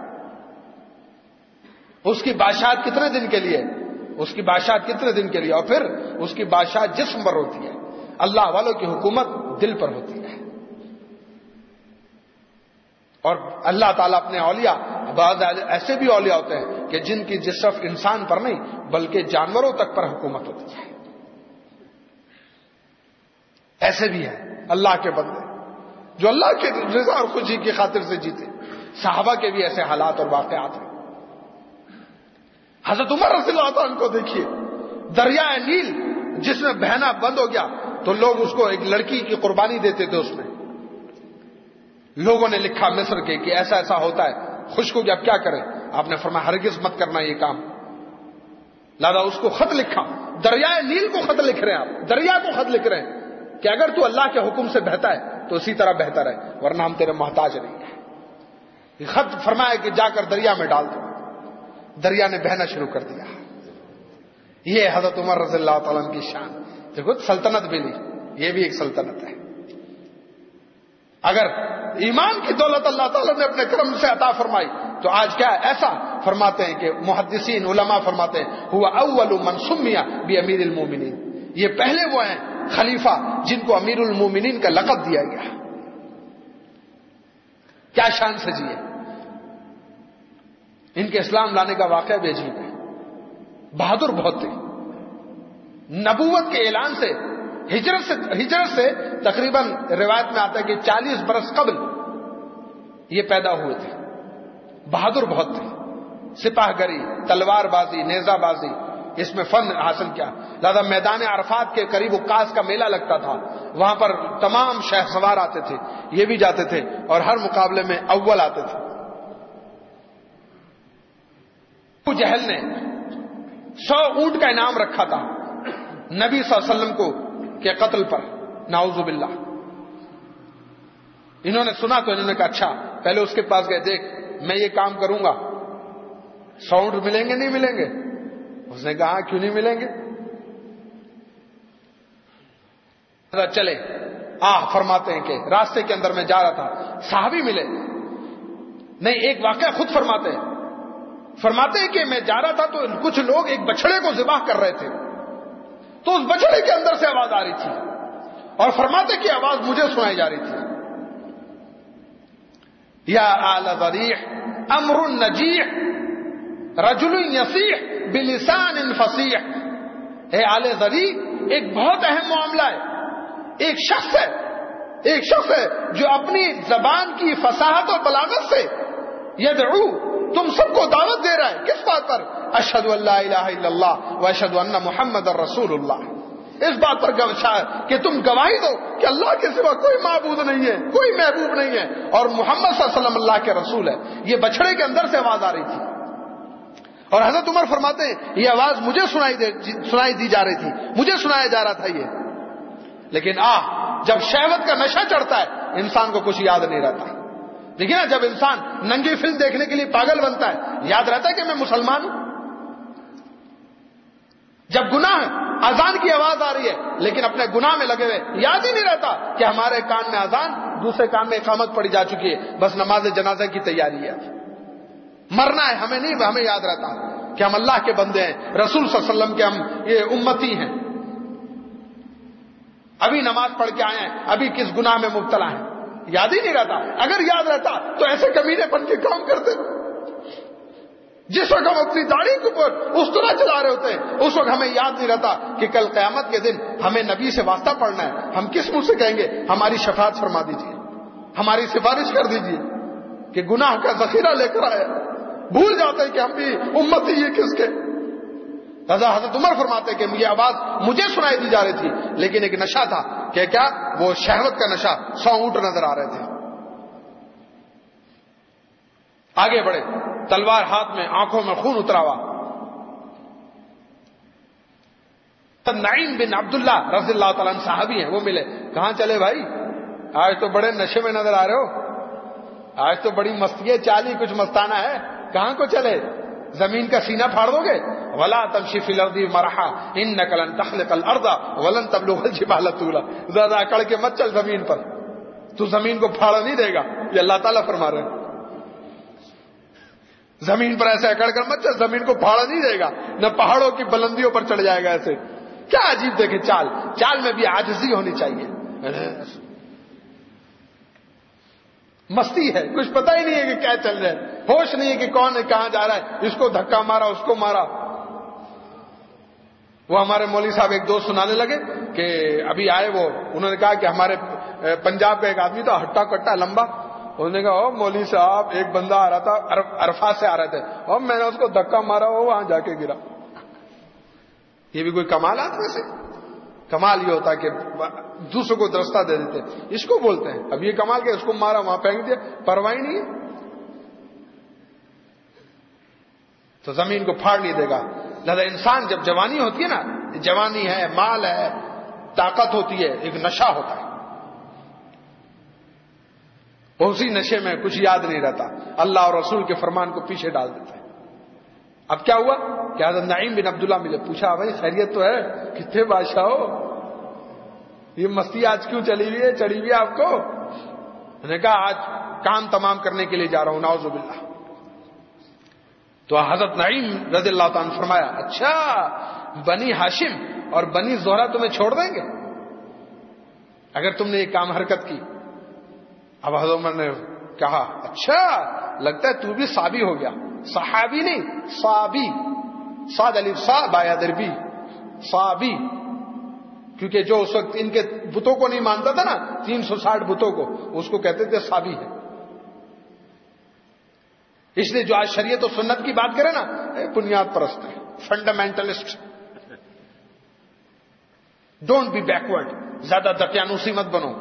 اس کی بادشاہت کتنے دن کے لیے، اس کی بادشاہت کتنے دن کے لیے، اور پھر اس کی بادشاہت جسم پر ہوتی ہے، اللہ والوں کی حکومت دل پر ہوتی ہے۔ اور اللہ تعالیٰ اپنے اولیاء، بعض ایسے بھی اولیاء ہوتے ہیں کہ جن کی جس صرف انسان پر نہیں بلکہ جانوروں تک پر حکومت ہوتی ہے، ایسے بھی ہیں اللہ کے بندے جو اللہ کے رضا اور خوشی کی خاطر سے جیتے۔ صحابہ کے بھی ایسے حالات اور واقعات ہیں۔ حضرت عمر رضی اللہ عنہ کو دیکھیے، دریائے نیل جس میں بہنا بند ہو گیا تو لوگ اس کو ایک لڑکی کی قربانی دیتے تھے، اس میں لوگوں نے لکھا مصر کے کہ ایسا ایسا ہوتا ہے، خشک ہو گیا اب کیا کریں؟ آپ نے فرمایا ہرگز مت کرنا یہ کام۔ لہذا اس کو خط لکھا، دریائے نیل کو خط لکھ رہے ہیں آپ، دریا کو خط لکھ رہے ہیں کہ اگر تو اللہ کے حکم سے بہتا ہے تو اسی طرح بہتر ہے، ورنہ ہم تیرے محتاج نہیں ہیں۔ یہ خط فرمایا کہ جا کر دریا میں ڈال دو، دریا نے بہنا شروع کر دیا۔ یہ حضرت عمر رضی اللہ تعالیٰ عنہ کی شان، دیکھو سلطنت بھی نہیں، یہ بھی ایک سلطنت ہے۔ اگر ایمان کی دولت اللہ تعالیٰ نے اپنے کرم سے عطا فرمائی تو آج کیا ایسا فرماتے ہیں کہ محدثین علماء فرماتے ہیں ہوا اول من سمی بامیر المومنین، یہ پہلے وہ ہیں خلیفہ جن کو امیر المومنین کا لقب دیا گیا۔ کیا شان سے جیے، ان کے اسلام لانے کا واقعہ بھی عجیب ہے، بہادر بہت تھے، نبوت کے اعلان سے ہجرت سے ہجرت سے تقریباً روایت میں آتا ہے کہ چالیس برس قبل یہ پیدا ہوئے تھے، بہادر بہت تھے، سپاہ گری، تلوار بازی، نیزہ بازی، اس میں فن حاصل کیا۔ لہذا میدان عرفات کے قریب عکاظ کا میلہ لگتا تھا، وہاں پر تمام شہ سوار آتے تھے، یہ بھی جاتے تھے اور ہر مقابلے میں اول آتے تھے۔ ابو جہل نے سو اونٹ کا انعام رکھا تھا نبی صلی اللہ علیہ وسلم کو کہ قتل پر، نعوذ باللہ. انہوں نے سنا تو انہوں نے کہا اچھا، پہلے اس کے پاس گئے، دیکھ میں یہ کام کروں گا، سو اونٹ ملیں گے نہیں ملیں گے؟ اس نے کہا کیوں نہیں ملیں گے. چلے آ فرماتے ہیں کہ راستے کے اندر میں جا رہا تھا، صحابی ملے، نہیں ایک واقعہ خود فرماتے ہیں فرماتے ہیں کہ میں جا رہا تھا تو کچھ لوگ ایک بچڑے کو ذبح کر رہے تھے، تو اس بچڑے کے اندر سے آواز آ رہی تھی اور فرماتے کہ آواز مجھے سنائی جا رہی تھی، یا آل ضریح امر نجیح رجل یصیح بلسان فصیح. اے آل ضریح ایک بہت اہم معاملہ ہے، ایک شخص ہے ایک شخص ہے جو اپنی زبان کی فصاحت اور بلاغت سے یدعو تم سب کو دعوت دے رہا ہے. کس بات پر؟ اشہد ان لا الہ الا اللہ و اشہد ان محمد رسول اللہ. اس بات پر کہ تم گواہی دو کہ اللہ کے سوا کوئی معبود نہیں ہے، کوئی محبوب نہیں ہے، اور محمد صلی اللہ علیہ وسلم اللہ کے رسول ہے. یہ بچڑے کے اندر سے آواز آ رہی تھی اور حضرت عمر فرماتے ہیں یہ آواز مجھے سنائی دے سنائی دی جا رہی تھی، مجھے سنایا جا رہا تھا یہ. لیکن آ جب شہوت کا نشہ چڑھتا ہے انسان کو کچھ یاد نہیں رہتا. دیکھیے نا، جب انسان ننگی فلم دیکھنے کے لیے پاگل بنتا ہے یاد رہتا ہے کہ میں مسلمان ہوں. جب گناہ اذان کی آواز آ رہی ہے لیکن اپنے گناہ میں لگے ہوئے یاد ہی نہیں رہتا کہ ہمارے کان میں اذان، دوسرے کان میں اقامت پڑی جا چکی ہے، بس نماز جنازہ کی تیاری ہے، مرنا ہے. ہمیں نہیں ہمیں یاد رہتا کہ ہم اللہ کے بندے ہیں، رسول صلی اللہ علیہ وسلم کے ہم یہ امتی ہیں، ابھی نماز پڑھ کے آئے ہیں، ابھی کس گناہ میں مبتلا ہیں، یاد ہی نہیں رہتا. اگر یاد رہتا تو ایسے کمینے بن کے کام کرتے. جس وقت ہم اپنی داڑھی کے اوپر اس طرح چلا رہے ہوتے ہیں اس وقت ہمیں یاد نہیں رہتا کہ کل قیامت کے دن ہمیں نبی سے واسطہ پڑھنا ہے. ہم کس منہ سے کہیں گے ہماری شفاعت فرما دیجیے، ہماری سفارش کر دیجیے کہ گناہ کا ذخیرہ لے کر آئے. بھول جاتے ہیں کہ ہم بھی امتی ہیں کس کے. حضرت عمر فرماتے کہ یہ آواز مجھے سنائی دی جا رہی تھی لیکن ایک نشہ تھا کہ کیا وہ شہوت کا نشہ. سو اونٹ نظر آ رہے تھے. آگے بڑھے، تلوار ہاتھ میں، آنکھوں میں خون اترا ہوا. نعیم بن عبداللہ رضی اللہ تعالیٰ عنہ صحابی ہیں، وہ ملے. کہاں چلے بھائی؟ آج تو بڑے نشے میں نظر آ رہے ہو، آج تو بڑی مستی ہے، چالی کچھ مستانہ ہے. کہاں کو چلے؟ زمین کا سینہ پھاڑ دو گے؟ ولا تمشی فی الارض مرحا انک لن تخلق الارض ولن تبلغ الجبال طولا. زیادہ اکڑ کے مت چل زمین پر، تو زمین کو پھاڑا نہیں دے گا. یہ اللہ تعالیٰ فرما رہے ہیں. زمین پر ایسے اکڑ کر مت چل، زمین کو پھاڑا نہیں دے گا، نہ پہاڑوں کی بلندیوں پر چڑھ جائے گا. ایسے کیا عجیب دیکھیں چال چال میں بھی عاجزی ہونی چاہیے. مستی ہے، کچھ پتہ ہی نہیں ہے کہ کیا چل رہا ہے، ہوش نہیں ہے کہ کون ہے کہاں جا رہا ہے، اس کو دھکا مارا اس کو مارا. وہ ہمارے مولوی صاحب ایک دوست سنانے لگے کہ ابھی آئے وہ، انہوں نے کہا کہ ہمارے پنجاب کا ایک آدمی تھا ہٹا کٹا لمبا. انہوں نے کہا او مولوی صاحب ایک بندہ آ رہا تھا عرفات سے آ رہے تھے اور میں نے اس کو دھکا مارا، وہ وہاں جا کے گرا. یہ بھی کوئی کمال آتا ہے؟ کمال یہ ہوتا ہے کہ دوسروں کو درستہ دے دیتے، اس کو بولتے ہیں. اب یہ کمال کہ اس کو مارا وہاں پھینک دیا، پرواہ نہیں ہے، تو زمین کو پھاڑ نہیں دے گا. لہذا انسان جب جوانی ہوتی ہے نا، جوانی ہے، مال ہے، طاقت ہوتی ہے، ایک نشہ ہوتا ہے، اسی نشے میں کچھ یاد نہیں رہتا، اللہ اور رسول کے فرمان کو پیچھے ڈال دیتا ہے. اب کیا ہوا کہ حضرت نعیم بن عبداللہ ملے، پوچھا بھائی خیریت تو ہے؟ کتنے بادشاہ ہو، یہ مستی آج کیوں چلی ہوئی ہے، چڑھی ہوئی ہے آپ کو؟ میں نے کہا آج کام تمام کرنے کے لیے جا رہا ہوں، نعوذ باللہ. تو حضرت نعیم رضی اللہ تعالیٰ نے فرمایا اچھا بنی ہاشم اور بنی زہرہ تمہیں چھوڑ دیں گے اگر تم نے یہ کام حرکت کی؟ اب حضرت عمر نے کہا اچھا لگتا ہے تو بھی صحابی ہو گیا. صحابی نہیں، صحابی، صاد الف صا بایا دربی، صحابی. کیونکہ جو اس وقت ان کے بتوں کو نہیں مانتا تھا نا، تین سو ساٹھ بتوں کو، اس کو کہتے تھے صحابی ہے. اس لیے جو آج شریعت و سنت کی بات کرے نا، بنیاد پرست ہے، فنڈامنٹلسٹ. ڈونٹ بی بیکورڈ، زیادہ دقیانوسی مت بنو.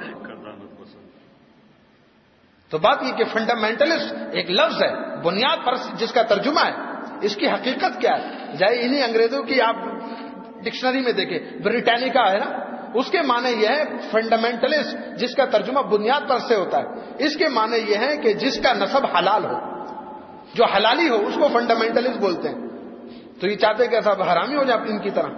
تو بات یہ کہ فنڈامنٹلسٹ ایک لفظ ہے، بنیاد پرست جس کا ترجمہ ہے اس کی حقیقت کیا ہے؟ جائے انہی انگریزوں کی آپ ڈکشنری میں دیکھیں، بریٹینیکا ہے نا، اس کے معنی یہ ہے فنڈامنٹلسٹ، جس کا ترجمہ بنیاد پر سے ہوتا ہے، اس کے معنی یہ ہے کہ جس کا نسب حلال ہو، جو حلالی ہو اس کو فنڈامنٹلسٹ بولتے ہیں. تو یہ چاہتے ہیں کہ سب حرامی ہو جائے ان کی طرح.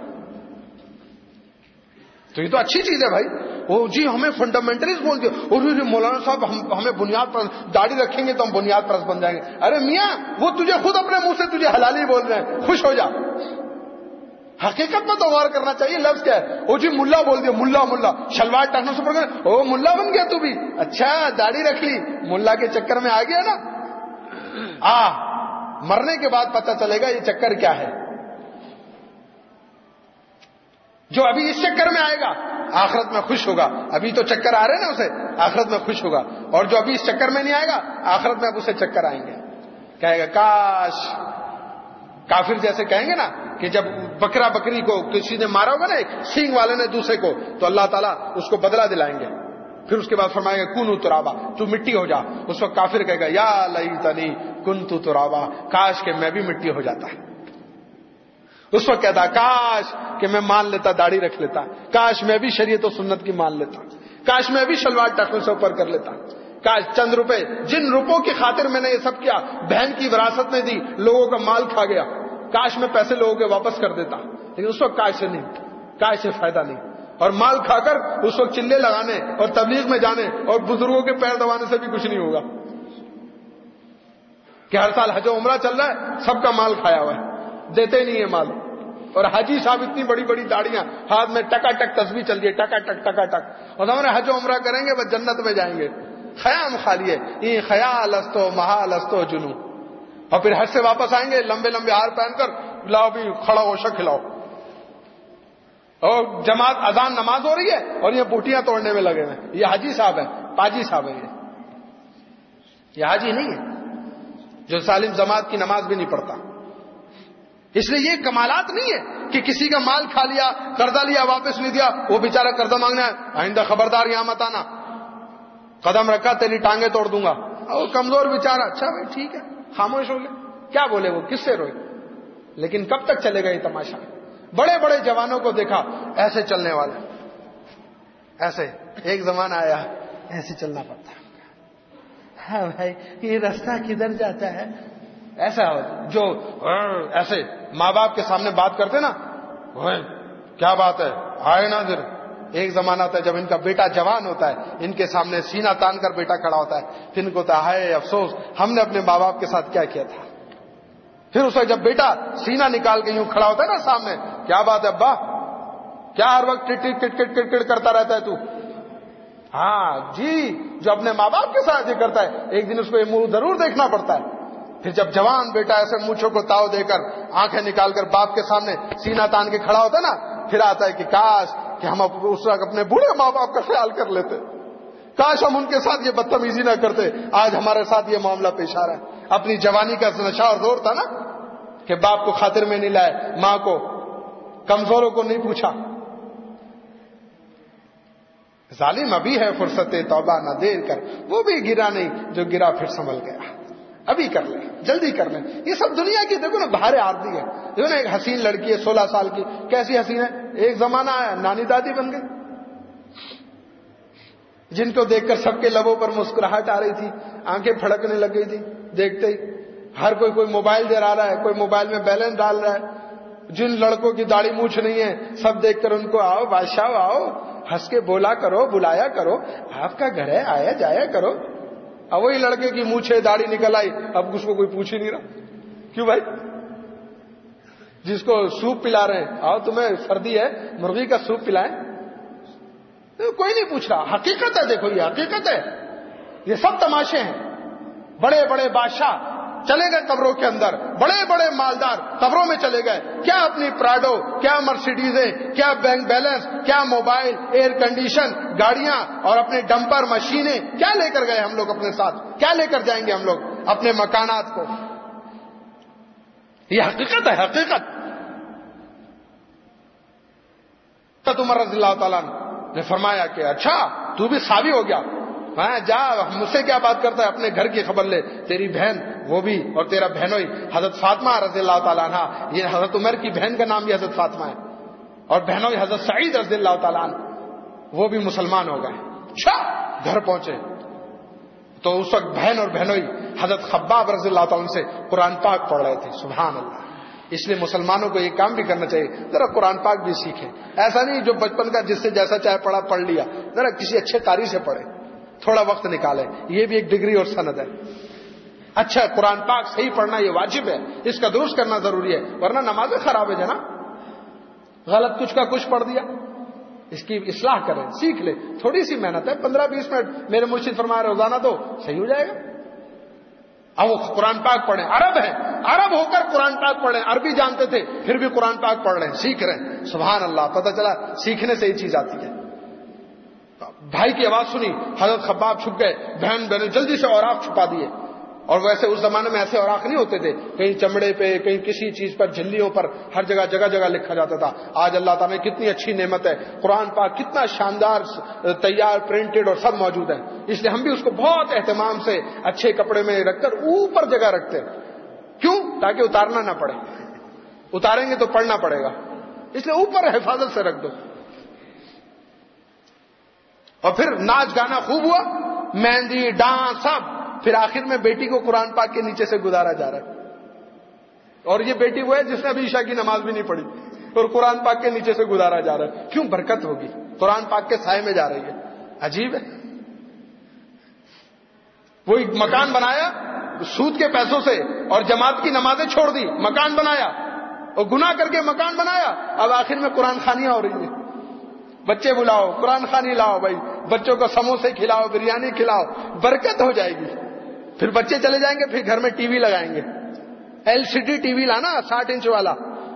تو یہ تو اچھی چیز ہے بھائی. وہ جی ہمیں فنڈامنٹلسٹ بول دیا، اور مولانا صاحب ہم ہمیں بنیاد پر داڑھی رکھیں گے تو ہم بنیاد پرست بن جائیں گے. ارے میاں وہ تجھے خود اپنے منہ سے تجھے حلالی بول رہے ہیں، خوش ہو جا. حقیقت میں تو غور کرنا چاہیے. لفظ کیا ہے؟ وہ جی ملا بول دیا، ملا ملا شلوار ٹانگوں سے پڑ گئے، او ملا بن گیا تو بھی. اچھا داڑھی رکھ لی، ملا کے چکر میں آ گیا نا. آ مرنے کے بعد پتہ چلے گا یہ چکر کیا ہے. جو ابھی اس چکر میں آئے گا آخرت میں خوش ہوگا. ابھی تو چکر آ رہے ہیں نا اسے، آخرت میں خوش ہوگا. اور جو ابھی اس چکر میں نہیں آئے گا آخرت میں اب اسے چکر آئیں گے. کہے گا کاش. کافر جیسے کہیں گے نا کہ جب بکرا بکری کو کسی نے مارا ہوگا نا، ایک سینگ والے نے دوسرے کو، تو اللہ تعالیٰ اس کو بدلہ دلائیں گے. پھر اس کے بعد فرمائے گا کونو ترابا، تو مٹی ہو جا. اس وقت کافر کہے گا یا لیتنی کنتو ترابا، کاش کہ میں بھی مٹی ہو جاتا. اس وقت کہتا کاش کہ میں مان لیتا، داڑھی رکھ لیتا، کاش میں بھی شریعت و سنت کی مان لیتا، کاش میں بھی شلوار ٹخنے سے اوپر کر لیتا، کاش چند روپے جن روپوں کی خاطر میں نے یہ سب کیا، بہن کی وراثت میں دی، لوگوں کا مال کھا گیا، کاش میں پیسے لوگوں کے واپس کر دیتا. لیکن اس وقت کاش سے نہیں، کاش سے فائدہ نہیں. اور مال کھا کر اس وقت چلے لگانے اور تبلیغ میں جانے اور بزرگوں کے پیر دبانے سے بھی کچھ نہیں ہوگا. کہ ہر سال حج و عمرہ چل رہا ہے، سب کا مال کھایا ہوا ہے، دیتے نہیں ہے مال. اور حاجی صاحب اتنی بڑی بڑی داڑیاں، ہاتھ میں ٹکا ٹک تسبیح چل رہی ہے، ٹکا ٹک ٹکا ٹک. اور ہمارے حج و عمرہ کریں گے بس جنت میں جائیں گے. خیام خالی ہے، یہ خیال استو محال استو جنو. اور پھر حج سے واپس آئیں گے لمبے لمبے ہار پہن کر، لاؤ بھی کھڑا ہو شک کھلاؤ. اور جماعت اذان نماز ہو رہی ہے اور یہ بوٹیاں توڑنے میں لگے ہوئے. یہ حاجی صاحب ہے، پاجی صاحب ہے. یہ یہ حاجی نہیں ہے جو سالم جماعت کی نماز بھی نہیں پڑھتا. اس لیے یہ کمالات نہیں ہے کہ کسی کا مال کھا لیا، قرضہ لیا واپس نہیں دیا، وہ بیچارہ قرضہ مانگنا ہے، آئندہ خبردار یہاں مت آنا، قدم رکھا تیری ٹانگیں توڑ دوں گا. اور کمزور بیچارہ، اچھا بھائی ٹھیک ہے، خاموش ہو گیا، کیا بولے وہ، کس سے روئے. لیکن کب تک چلے گا یہ تماشا؟ بڑے بڑے جوانوں کو دیکھا ایسے چلنے والے، ایسے. ایک زمانہ آیا ایسے چلنا پڑتا ہے. ہاں بھائی یہ راستہ کدھر جاتا ہے، ایسا جو ایسے ماں باپ کے سامنے بات کرتے نا، کیا بات ہے آئے ناظر. ایک زمانہ تھا جب ان کا بیٹا جوان ہوتا ہے، ان کے سامنے سینہ تان کر بیٹا کھڑا ہوتا ہے، پھر ان کو ہوتا ہے افسوس ہم نے اپنے ماں باپ کے ساتھ کیا کیا تھا. پھر اس وقت جب بیٹا سینہ نکال کے یوں کھڑا ہوتا ہے نا سامنے، کیا بات ہے ابا، کیا ہر وقت ٹٹ ٹٹ ٹٹ ٹٹ ٹٹ کرتا رہتا ہے تو. ہاں جی، جو اپنے ماں باپ کے ساتھ یہ کرتا ہے ایک دن اس کو یہ منہ ضرور دیکھنا پڑتا ہے. پھر جب جوان بیٹا ایسے مونچھوں کو تاؤ دے کر آنکھیں نکال کر باپ کے سامنے سینہ تان کے کھڑا ہوتا ہے نا، پھر آتا ہے کہ کاش کہ ہم اس وقت اپنے بوڑھے ماں باپ کا خیال کر لیتے، کاش ہم ان کے ساتھ یہ بدتمیزی نہ کرتے. آج ہمارے ساتھ یہ معاملہ پیش آ رہا ہے. اپنی جوانی کا نشہ اور دور تھا نا کہ باپ کو خاطر میں نہیں لائے، ماں کو، کمزوروں کو نہیں پوچھا. ظالم ابھی ہے فرصت توبہ نہ دیر کر، وہ بھی گرا نہیں جو گرا پھر سنبھل گیا. ابھی کر لیں، جلدی کر لیں. یہ سب دنیا کی دیکھو نا بہاریں عارضی ہے. دیکھو نا ایک حسین لڑکی ہے سولہ سال کی، کیسی حسین ہے. ایک زمانہ آیا نانی دادی بن گئی، جن کو دیکھ کر سب کے لبوں پر مسکراہٹ آ رہی تھی، آنکھیں پھڑکنے لگ گئی تھی دیکھتے ہی. ہر کوئی کوئی موبائل دے رہا ہے، کوئی موبائل میں بیلنس ڈال رہا ہے. جن لڑکوں کی داڑھی مونچھ نہیں ہے سب دیکھ کر ان کو آؤ بادشاہ آؤ، ہنس کے بولا کرو، بلایا کرو، آپ کا گھر ہے آیا جایا کرو. اب وہی لڑکے کی مونچھے داڑھی نکل آئی، اب اس کو کوئی پوچھ ہی نہیں رہا. کیوں بھائی؟ جس کو سوپ پلا رہے ہیں، آؤ تمہیں سردی ہے مرغی کا سوپ پلائیں، کوئی نہیں پوچھ رہا. حقیقت ہے، دیکھو یہ حقیقت ہے. یہ سب تماشے ہیں. بڑے بڑے بادشاہ چلے گئے قبروں کے اندر، بڑے بڑے مالدار قبروں میں چلے گئے. کیا اپنی پراڈو، کیا مرسیڈیزیں، کیا بینک بیلنس، کیا موبائل، ایئر کنڈیشن گاڑیاں اور اپنے ڈمپر مشینیں کیا لے کر گئے ہم لوگ اپنے ساتھ؟ کیا لے کر جائیں گے ہم لوگ اپنے مکانات کو؟ یہ حقیقت ہے، حقیقت. عمر رضی اللہ تعالیٰ نے فرمایا کہ اچھا تو بھی صحابی ہو گیا، ہاں جا مجھ سے کیا بات کرتا ہے، اپنے گھر کی خبر لے. تیری بہن وہ بھی، اور تیرا بہنوئی حضرت فاطمہ رضی اللہ تعالیٰ عنہ، یہ حضرت عمر کی بہن کا نام بھی حضرت فاطمہ ہے، اور بہنوئی حضرت سعید رضی اللہ تعالیٰ عنہ، وہ بھی مسلمان ہو گئے. اچھا گھر پہنچے تو اس وقت بہن اور بہنوئی حضرت خباب رضی اللہ تعالیٰ عنہ سے قرآن پاک پڑھ رہے تھے. سبحان اللہ. اس لیے مسلمانوں کو یہ کام بھی کرنا چاہیے، ذرا قرآن پاک بھی سیکھیں. ایسا نہیں جو بچپن کا جس سے جیسا چاہے پڑھا پڑھ لیا، ذرا کسی اچھے قاری سے پڑھے، تھوڑا وقت نکالے. یہ بھی ایک ڈگری اور سند ہے. اچھا قرآن پاک صحیح پڑھنا یہ واجب ہے، اس کا درست کرنا ضروری ہے، ورنہ نمازیں خراب ہے جناب. غلط کچھ کا کچھ پڑھ دیا، اس کی اصلاح کریں، سیکھ لیں. تھوڑی سی محنت ہے، پندرہ بیس منٹ میرے مرشد فرمائے روزانہ دو، صحیح ہو جائے گا. اب وہ قرآن پاک پڑھیں. عرب ہے، عرب ہو کر قرآن پاک پڑھیں. عربی جانتے تھے پھر بھی قرآن پاک پڑھ رہے ہیں، سیکھ رہے ہیں. سبحان اللہ. پتہ چلا سیکھنے سے یہ چیز آتی ہے. بھائی کی آواز سنی، حضرت خباب چھپ گئے، بہن بہن جلدی سے اوراق چھپا دیے. اور ویسے اس زمانے میں ایسے اوراق نہیں ہوتے تھے، کہیں چمڑے پہ، کہیں کسی چیز پر، جھلیوں پر، ہر جگہ جگہ جگہ لکھا جاتا تھا. آج اللہ تعالیٰ نے کتنی اچھی نعمت ہے، قرآن پاک کتنا شاندار تیار پرنٹڈ اور سب موجود ہے. اس لیے ہم بھی اس کو بہت اہتمام سے اچھے کپڑے میں رکھ کر اوپر جگہ رکھتے ہیں. کیوں؟ تاکہ اتارنا نہ پڑے. اتاریں گے تو پڑھنا پڑے گا، اس لیے اوپر حفاظت سے رکھ دو. اور پھر ناچ گانا خوب ہوا، مہندی، ڈانس، سب. پھر آخر میں بیٹی کو قرآن پاک کے نیچے سے گزارا جا رہا ہے. اور یہ بیٹی وہ ہے جس نے ابھی عشاء کی نماز بھی نہیں پڑھی اور قرآن پاک کے نیچے سے گزارا جا رہا ہے. کیوں؟ برکت ہوگی، قرآن پاک کے سائے میں جا رہی ہے. عجیب ہے. وہی مکان بنایا سود کے پیسوں سے اور جماعت کی نمازیں چھوڑ دی، مکان بنایا اور گناہ کر کے مکان بنایا. اب آخر میں قرآن خانیاں ہو رہی ہیں. بچے بلاؤ، قرآن خوانی لاؤ، بھائی بچوں کو سموسے کھلاؤ، بریانی کھلاؤ، برکت ہو جائے گی. پھر بچے چلے جائیں گے، پھر گھر میں ٹی وی لگائیں گے. L C D T V لانا، ساٹھ انچ والا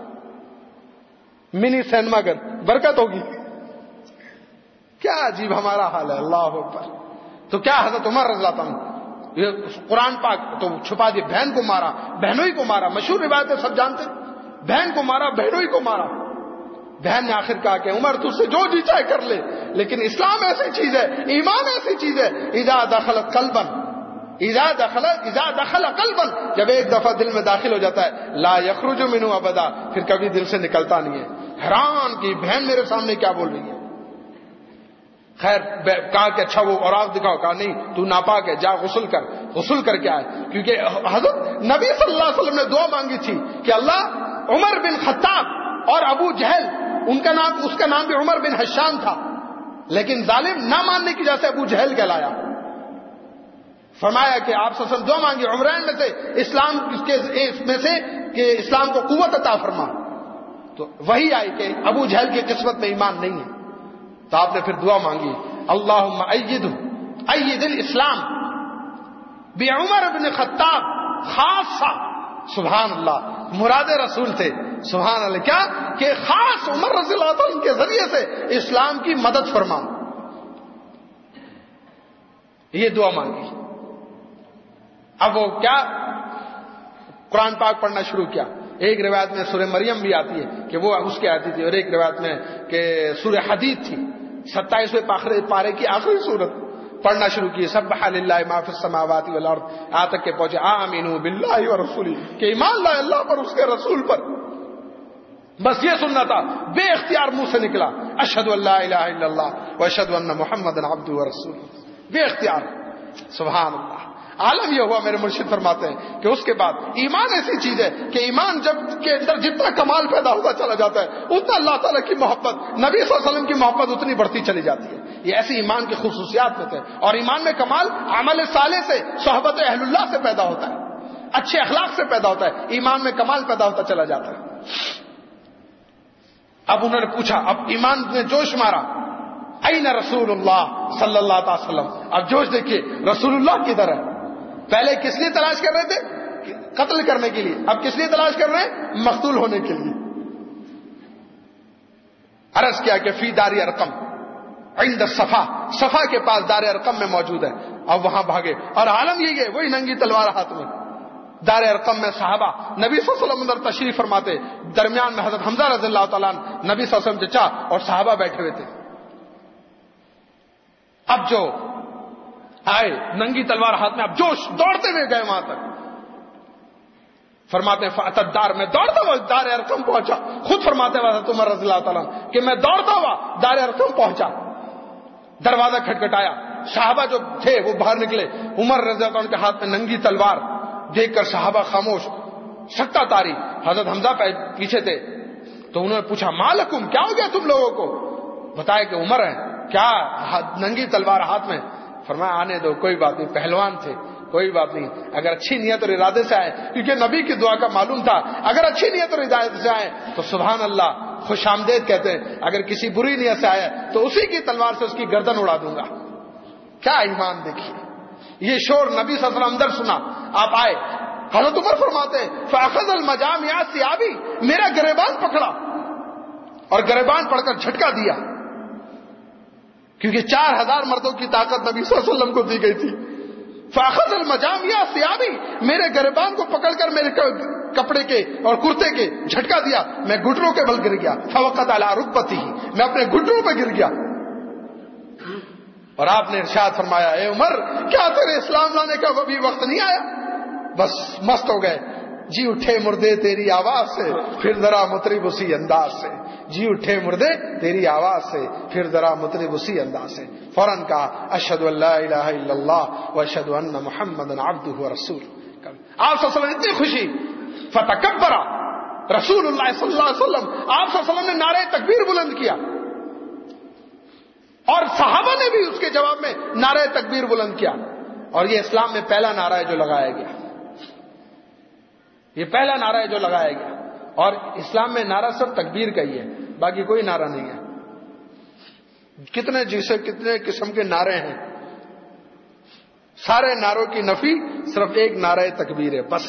منی سینما گھر، برکت ہوگی. کیا عجیب ہمارا حال ہے. اللہ اکبر. تو کیا حضرت عمر رضی اللہ عنہ یہ قرآن پاک تو چھپا دی، بہن کو مارا، بہنوئی کو مارا. مشہور روایتیں سب جانتے، بہن کو مارا، بہنوئی کو مارا. بہن نے آخر کہا کہ عمر تجھ سے جو جی چاہے کر لے، لیکن اسلام ایسی چیز ہے، ایمان ایسی چیز ہے، اذا دخلت قلبا اذا دخل اذا دخل قلبا، جب ایک دفعہ دل میں داخل ہو جاتا ہے، لا یخرج منه ابدا، پھر کبھی دل سے نکلتا نہیں ہے. حیران کی بہن میرے سامنے کیا بول رہی ہے. خیر کہا کہ اچھا وہ اوراق دکھاؤ. کہا نہیں تو ناپاک ہے، جا غسل کر. غسل کر کے آئے، کیونکہ حضرت نبی صلی اللہ علیہ وسلم نے دعا مانگی تھی کہ اللہ عمر بن خطاب اور ابو جہل، ان کا نام اس کا نام بھی عمر بن حشام تھا، لیکن ظالم نہ ماننے کی وجہ سے ابو جہل کہلایا. فرمایا کہ آپ صلی اللہ علیہ وسلم دعا مانگی عمرین میں سے اسلام کے میں سے کہ اسلام کو قوت عطا فرما. تو وہی آئی کہ ابو جہل کی قسمت میں ایمان نہیں ہے. تو آپ نے پھر دعا مانگی، اللہم ایدہ اید الاسلام بعمر بن خطاب خاصہ. سبحان اللہ. مراد رسول تھے. سبحان اللہ. کیا کہ خاص عمر رضی اللہ عنہ کے ذریعے سے اسلام کی مدد فرما. یہ دعا مانگی. اب وہ کیا قرآن پاک پڑھنا شروع کیا. ایک روایت میں سورہ مریم بھی آتی ہے کہ وہ اس کے آتی تھی، اور ایک روایت میں کہ سورہ حدید تھی، ستائیسویں پارے کی آخری سورت پڑھنا شروع کی. سبح للہ ما فی السماوات والارض، یہاں تک کہ پہنچے آمنوا باللہ ورسولہ، کہ ایمان لائے اللہ پر، اس کے رسول پر. بس یہ سننا تھا. بے اختیار منہ سے نکلا اشہد ان لا الہ الا اللہ واشہد ان محمد عبدہ ورسولہ. بے اختیار. سبحان اللہ. عالم یہ ہوا، میرے مرشد فرماتے ہیں کہ اس کے بعد ایمان ایسی چیز ہے کہ ایمان جب کے اندر جتنا کمال پیدا ہوتا چلا جاتا ہے، اتنا اللہ تعالیٰ کی محبت، نبی صلی اللہ علیہ وسلم کی محبت اتنی بڑھتی چلی جاتی ہے. یہ ایسی ایمان کی خصوصیات میں تھے. اور ایمان میں کمال عمل صالح سے، صحبت اہل اللہ سے پیدا ہوتا ہے، اچھے اخلاق سے پیدا ہوتا ہے. ایمان میں کمال پیدا ہوتا چلا جاتا ہے. اب انہوں نے پوچھا، اب ایمان نے جوش مارا، این رسول اللہ صلی اللہ علیہ وسلم. اب جوش دیکھیے، رسول اللہ کدھر ہے. پہلے کس لیے تلاش کر رہے تھے؟ قتل کرنے کے لیے. اب کس لیے تلاش کر رہے ہیں؟ مقتول ہونے کے لیے. عرض کیا کہ فی دار ارقم عند صفا، صفا کے پاس دار ارقم میں موجود ہے. اب وہاں بھاگے، اور عالم یہی ہے، وہی ننگی تلوار ہاتھ میں. دار ارقم میں صحابہ نبی صلی اللہ علیہ وسلم اندر تشریف فرماتے، درمیان میں حضرت حمزہ رضی اللہ تعالیٰ عنہ، نبی صلی اللہ علیہ وسلم چچا، اور صحابہ بیٹھے ہوئے تھے. اب جو آئے ننگی تلوار ہاتھ میں، اب جوش دوڑتے ہوئے گئے وہاں تک. فرماتے ہیں فاتدار، میں دوڑتا ہوا دار ارقم پہنچا. خود فرماتے ہیں حضرت عمر رضی اللہ تعالیٰ کہ میں دوڑتا ہوا دار ارقم پہنچا. دروازہ کھٹکھٹایا، صحابہ جو تھے وہ باہر نکلے. عمر رضی اللہ عنہ کے ہاتھ میں ننگی تلوار دیکھ کر صحابہ خاموش، سکتہ طاری. حضرت حمزہ پیچھے تھے تو انہوں نے پوچھا مالکم، کیا ہو گیا تم لوگوں کو؟ بتایا کہ عمر ہے. کیا ننگی تلوار ہاتھ میں؟ فرمایا آنے دو، کوئی بات نہیں، پہلوان تھے، کوئی بات نہیں. اگر اچھی نیت اور ارادے سے آئے، کیونکہ نبی کی دعا کا معلوم تھا، اگر اچھی نیت اور ارادے سے آئے تو سبحان اللہ خوش آمدید کہتے ہیں. اگر کسی بری نیت سے آئے تو اسی کی تلوار سے اس کی گردن اڑا دوں گا. کیا ایمان دیکھیے. یہ شور نبی صلی اللہ علیہ وسلم اندر سنا، آپ آئے. حضرت عمر فرماتے فاخذ المجام یا ثیابی، میرا گریبان پکڑا اور گریبان پڑھ کر جھٹکا دیا، کیونکہ چار ہزار مردوں کی طاقت نبی صلی اللہ علیہ وسلم کو دی گئی تھی. فاخذ المجام یا ثیابی، میرے گریبان کو پکڑ کر میرے کپڑے کے اور کرتے کے جھٹکا دیا، میں گھٹنوں کے بل گر گیا. فوقت علی رکبتی، میں اپنے گھٹنوں پہ گر گیا. اور آپ نے ارشاد فرمایا اے عمر، کیا تیرے اسلام لانے کا ابھی وقت نہیں آیا؟ بس مست ہو گئے. جی اٹھے مردے تیری آواز سے، پھر ذرا مطرب اسی انداز سے. جی اٹھے مردے تیری آواز سے، پھر ذرا مطرب اسی انداز سے. فوراً کہا اشہد ان لا الہ الا اللہ واشہد ان محمدا عبدہ ورسولہ. آپ صلی اللہ علیہ وسلم اتنی خوشی، فتکبر رسول اللہ صلی اللہ علیہ وسلم، آپ صلی اللہ علیہ وسلم نے نعرہ تکبیر بلند کیا، اور صحابہ نے بھی اس کے جواب میں نعرہ تکبیر بلند کیا. اور یہ اسلام میں پہلا نعرہ ہے جو لگایا گیا، یہ پہلا نعرہ ہے جو لگایا گیا. اور اسلام میں نعرہ صرف تکبیر کا ہی ہے، باقی کوئی نعرہ نہیں ہے. کتنے جیسے کتنے قسم کے نعرے ہیں، سارے نعروں کی نفی صرف ایک نعرہ تکبیر ہے بس.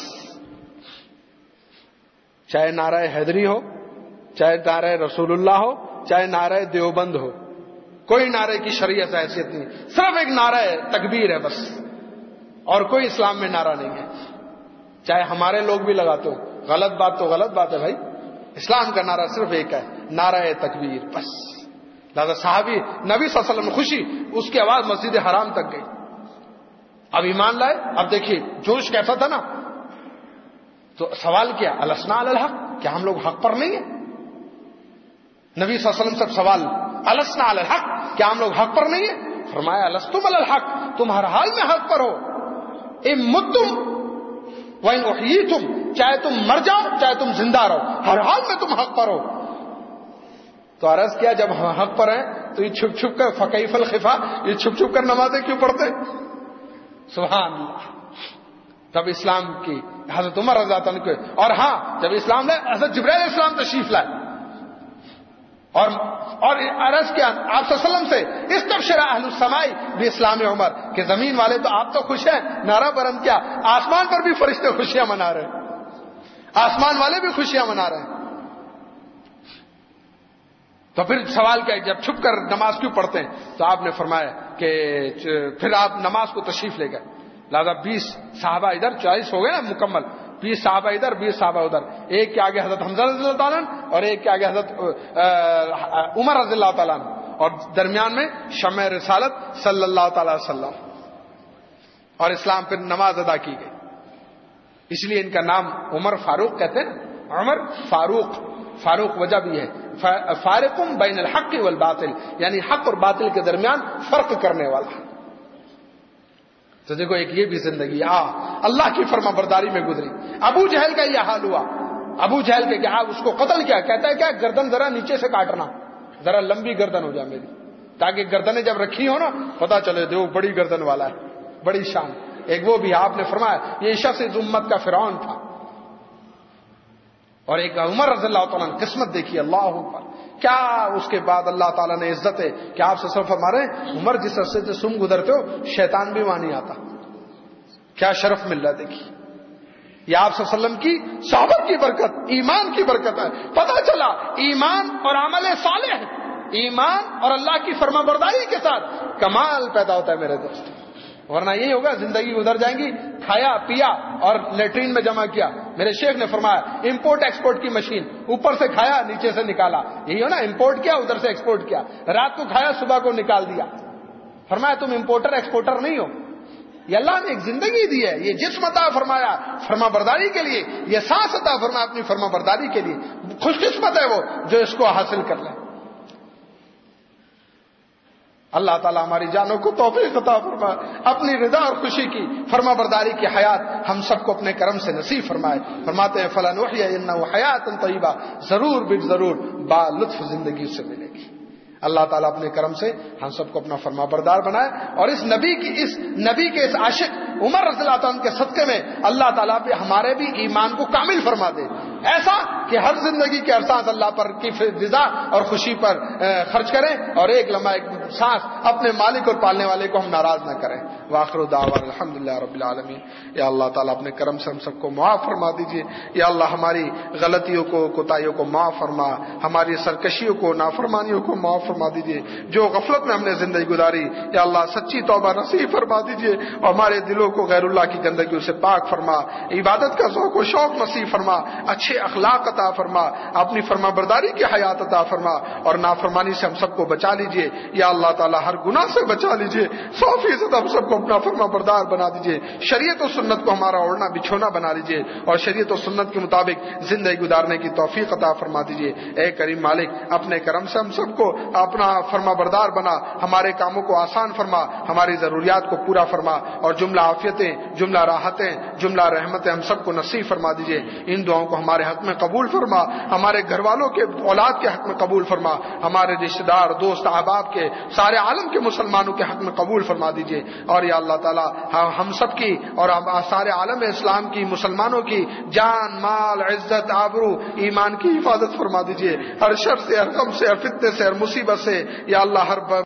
چاہے نعرہ حیدری ہو، چاہے نعرہ رسول اللہ ہو، چاہے نعرہ دیوبند ہو، کوئی نعرے کی شریعت حیثیت نہیں، صرف ایک نعرہ تکبیر ہے بس. اور کوئی اسلام میں نعرہ نہیں ہے، چاہے ہمارے لوگ بھی لگاتے ہو. غلط بات تو غلط بات ہے بھائی. اسلام کا نعرہ صرف ایک ہے، نعرہ تکبیر بس. لہذا صحابی نبی صلی اللہ علیہ وسلم خوشی، اس کی آواز مسجد حرام تک گئی. اب ایمان لائے. اب دیکھیے جوش کیسا تھا نا. تو سوال کیا السنا علی الحق، کیا ہم لوگ حق پر نہیں ہیں؟ نبی صلی اللہ علیہ وسلم سے سوال السنا علی الحق، کیا ہم لوگ حق پر نہیں ہیں؟ فرمایا الستم علی الحق، تم ہر حال میں حق پر ہو. ان متم وان احییتم، چاہے تم مر جاؤ چاہے تم زندہ رہو، ہر حال میں تم حق پر ہو. تو عرض کیا جب ہم حق پر ہیں تو یہ چھپ چھپ کر فکیف الخفا، یہ چھپ چھپ کر نمازیں کیوں پڑھتے؟ سبحان اللہ. تب اسلام کی حضرت عمر رضی اللہ عنہ کو. اور ہاں جب اسلام لائے حضرت جبرائیل علیہ السلام تشریف لائے اور اور عرض کیا آپ صلی اللہ علیہ وسلم سے استبشر اہل السماء باسلام عمر، کہ زمین والے تو آپ تو خوش ہیں، نعرہ بلند کیا، آسمان پر بھی فرشتے خوشیاں منا رہے ہیں، آسمان والے بھی خوشیاں منا رہے ہیں. تو پھر سوال کیا جب چھپ کر نماز کیوں پڑھتے ہیں؟ تو آپ نے فرمایا کہ پھر آپ نماز کو تشریف لے گئے. لہذا بیس صحابہ ادھر، چالیس ہو گئے نا مکمل، بیس صحابہ ادھر بیس صحابہ ادھر. ایک کے آگے حضرت حمزہ رضی اللہ تعالیٰ اور ایک کے آگے حضرت عمر رضی اللہ تعالیٰ، اور درمیان میں شمع رسالت صلی اللہ تعالی وسلم. اور اسلام پھر نماز ادا کی گئی. اس لیے ان کا نام عمر فاروق کہتے ہیں. عمر فاروق، فاروق وجہ بھی ہے فارقم بین الحق والباطل، یعنی حق اور باطل کے درمیان فرق کرنے والا. تو دیکھو ایک یہ بھی زندگی آ اللہ کی فرما برداری میں گزری. ابو جہل کا یہ حال ہوا. ابو جہل کے کیا اس کو قتل کیا، کہتا ہے کیا گردن ذرا نیچے سے کاٹنا، ذرا لمبی گردن ہو جائے میری، تاکہ گردنیں جب رکھی ہو نا پتا چلے دیو بڑی گردن والا ہے، بڑی شان. ایک وہ بھی آپ نے فرمایا یہ شخص اس امت کا فرعون تھا. اور ایک عمر رضی اللہ تعالیٰ نے قسمت دیکھی، اللہ اکبر. کیا اس کے بعد اللہ تعالیٰ نے عزت ہے کہ آپ سے صرف فرما رہے ہیں عمر جس رستے سے تم گزرتے ہو شیطان بھی وہاں نہیں آتا. کیا شرف مل رہا دیکھیے. یہ آپ صلی اللہ علیہ وسلم کی صحبت کی برکت، ایمان کی برکت ہے. پتہ چلا ایمان اور عمل صالح، ایمان اور اللہ کی فرما برداری کے ساتھ کمال پیدا ہوتا ہے میرے دوست. ورنہ یہی ہوگا زندگی گزر جائیں گی کھایا پیا اور لیٹرین میں جمع کیا. میرے شیخ نے فرمایا امپورٹ ایکسپورٹ کی مشین، اوپر سے کھایا نیچے سے نکالا. یہی ہو نا، امپورٹ کیا ادھر سے ایکسپورٹ کیا، رات کو کھایا صبح کو نکال دیا. فرمایا تم امپورٹر ایکسپورٹر نہیں ہو، یہ اللہ نے ایک زندگی دی ہے، یہ جسم عطا فرمایا فرما برداری کے لیے، یہ سانس عطا فرمایا اپنی فرما برداری کے لیے، خوش قسمت ہے وہ جو اس کو حاصل کر لے۔ اللہ تعالیٰ ہماری جانوں کو توفیق عطا فرمائے، اپنی رضا اور خوشی کی فرما برداری کی حیات ہم سب کو اپنے کرم سے نصیب فرمائے۔ فرماتے ہیں فَلَنُحْيِيَنَّهُ حَيَاةً طَيِّبَةً، ضرور بے ضرور با لطف زندگی سے ملے گی۔ اللہ تعالیٰ اپنے کرم سے ہم سب کو اپنا فرما بردار بنائے، اور اس نبی کی اس نبی کے اس عاشق عمر رضی اللہ عنہ کے صدقے میں اللہ تعالیٰ پہ ہمارے بھی ایمان کو کامل فرما دے، ایسا کہ ہر زندگی کے سانس اللہ پر کی رضا اور خوشی پر خرچ کریں، اور ایک لمحہ ایک سانس اپنے مالک اور پالنے والے کو ہم ناراض نہ کریں۔ وآخر دعوانا الحمدللہ رب العالمین۔ یا اللہ تعالیٰ اپنے کرم سے ہم سب کو معاف فرما دیجیے۔ یا اللہ ہماری غلطیوں کو کوتاہیوں کو معاف فرما، ہماری سرکشیوں کو نافرمانیوں کو معاف فرما دیجیے، جو غفلت میں ہم نے زندگی گزاری یا اللہ سچی توبہ نصیب فرما دیجیے، اور ہمارے دلوں کو غیر اللہ کی گندگیوں سے پاک فرما، عبادت کا ذوق و شوق نصیب فرما، اچھے اخلاق عطا فرما، اپنی فرما برداری کی حیات عطا فرما، اور نافرمانی سے ہم سب کو بچا لیجیے۔ یا اللہ تعالیٰ ہر گناہ سے بچا لیجیے، سو فیصد ہم سب کو اپنا فرما بردار بنا دیجیے، شریعت و سنت کو ہمارا اوڑھنا بچھونا بنا لیجیے، اور شریعت و سنت کے مطابق زندگی گزارنے کی توفیق عطا فرما دیجیے۔ اے کریم مالک اپنے کرم سے ہم سب کو اپنا فرما بردار بنا، ہمارے کاموں کو آسان فرما، ہماری ضروریات کو پورا فرما، اور جملہ عافیتیں، جملہ راحتیں، جملہ رحمتیں ہم سب کو نصیب فرما دیجیے۔ ان دعاؤں کو ہمارے حق میں قبول فرما، ہمارے گھر والوں کے اولاد کے حق میں قبول فرما، ہمارے رشتہ دار دوست احباب کے سارے عالم کے مسلمانوں کے حق میں قبول فرما دیجیے۔ اور یا اللہ تعالیٰ ہم سب کی اور سارے عالم اسلام کی مسلمانوں کی جان مال عزت آبرو ایمان کی حفاظت فرما دیجیے، ہر شر سے ہر غم سے ہر فتنے سے ہر مصیبت سے یا اللہ ہر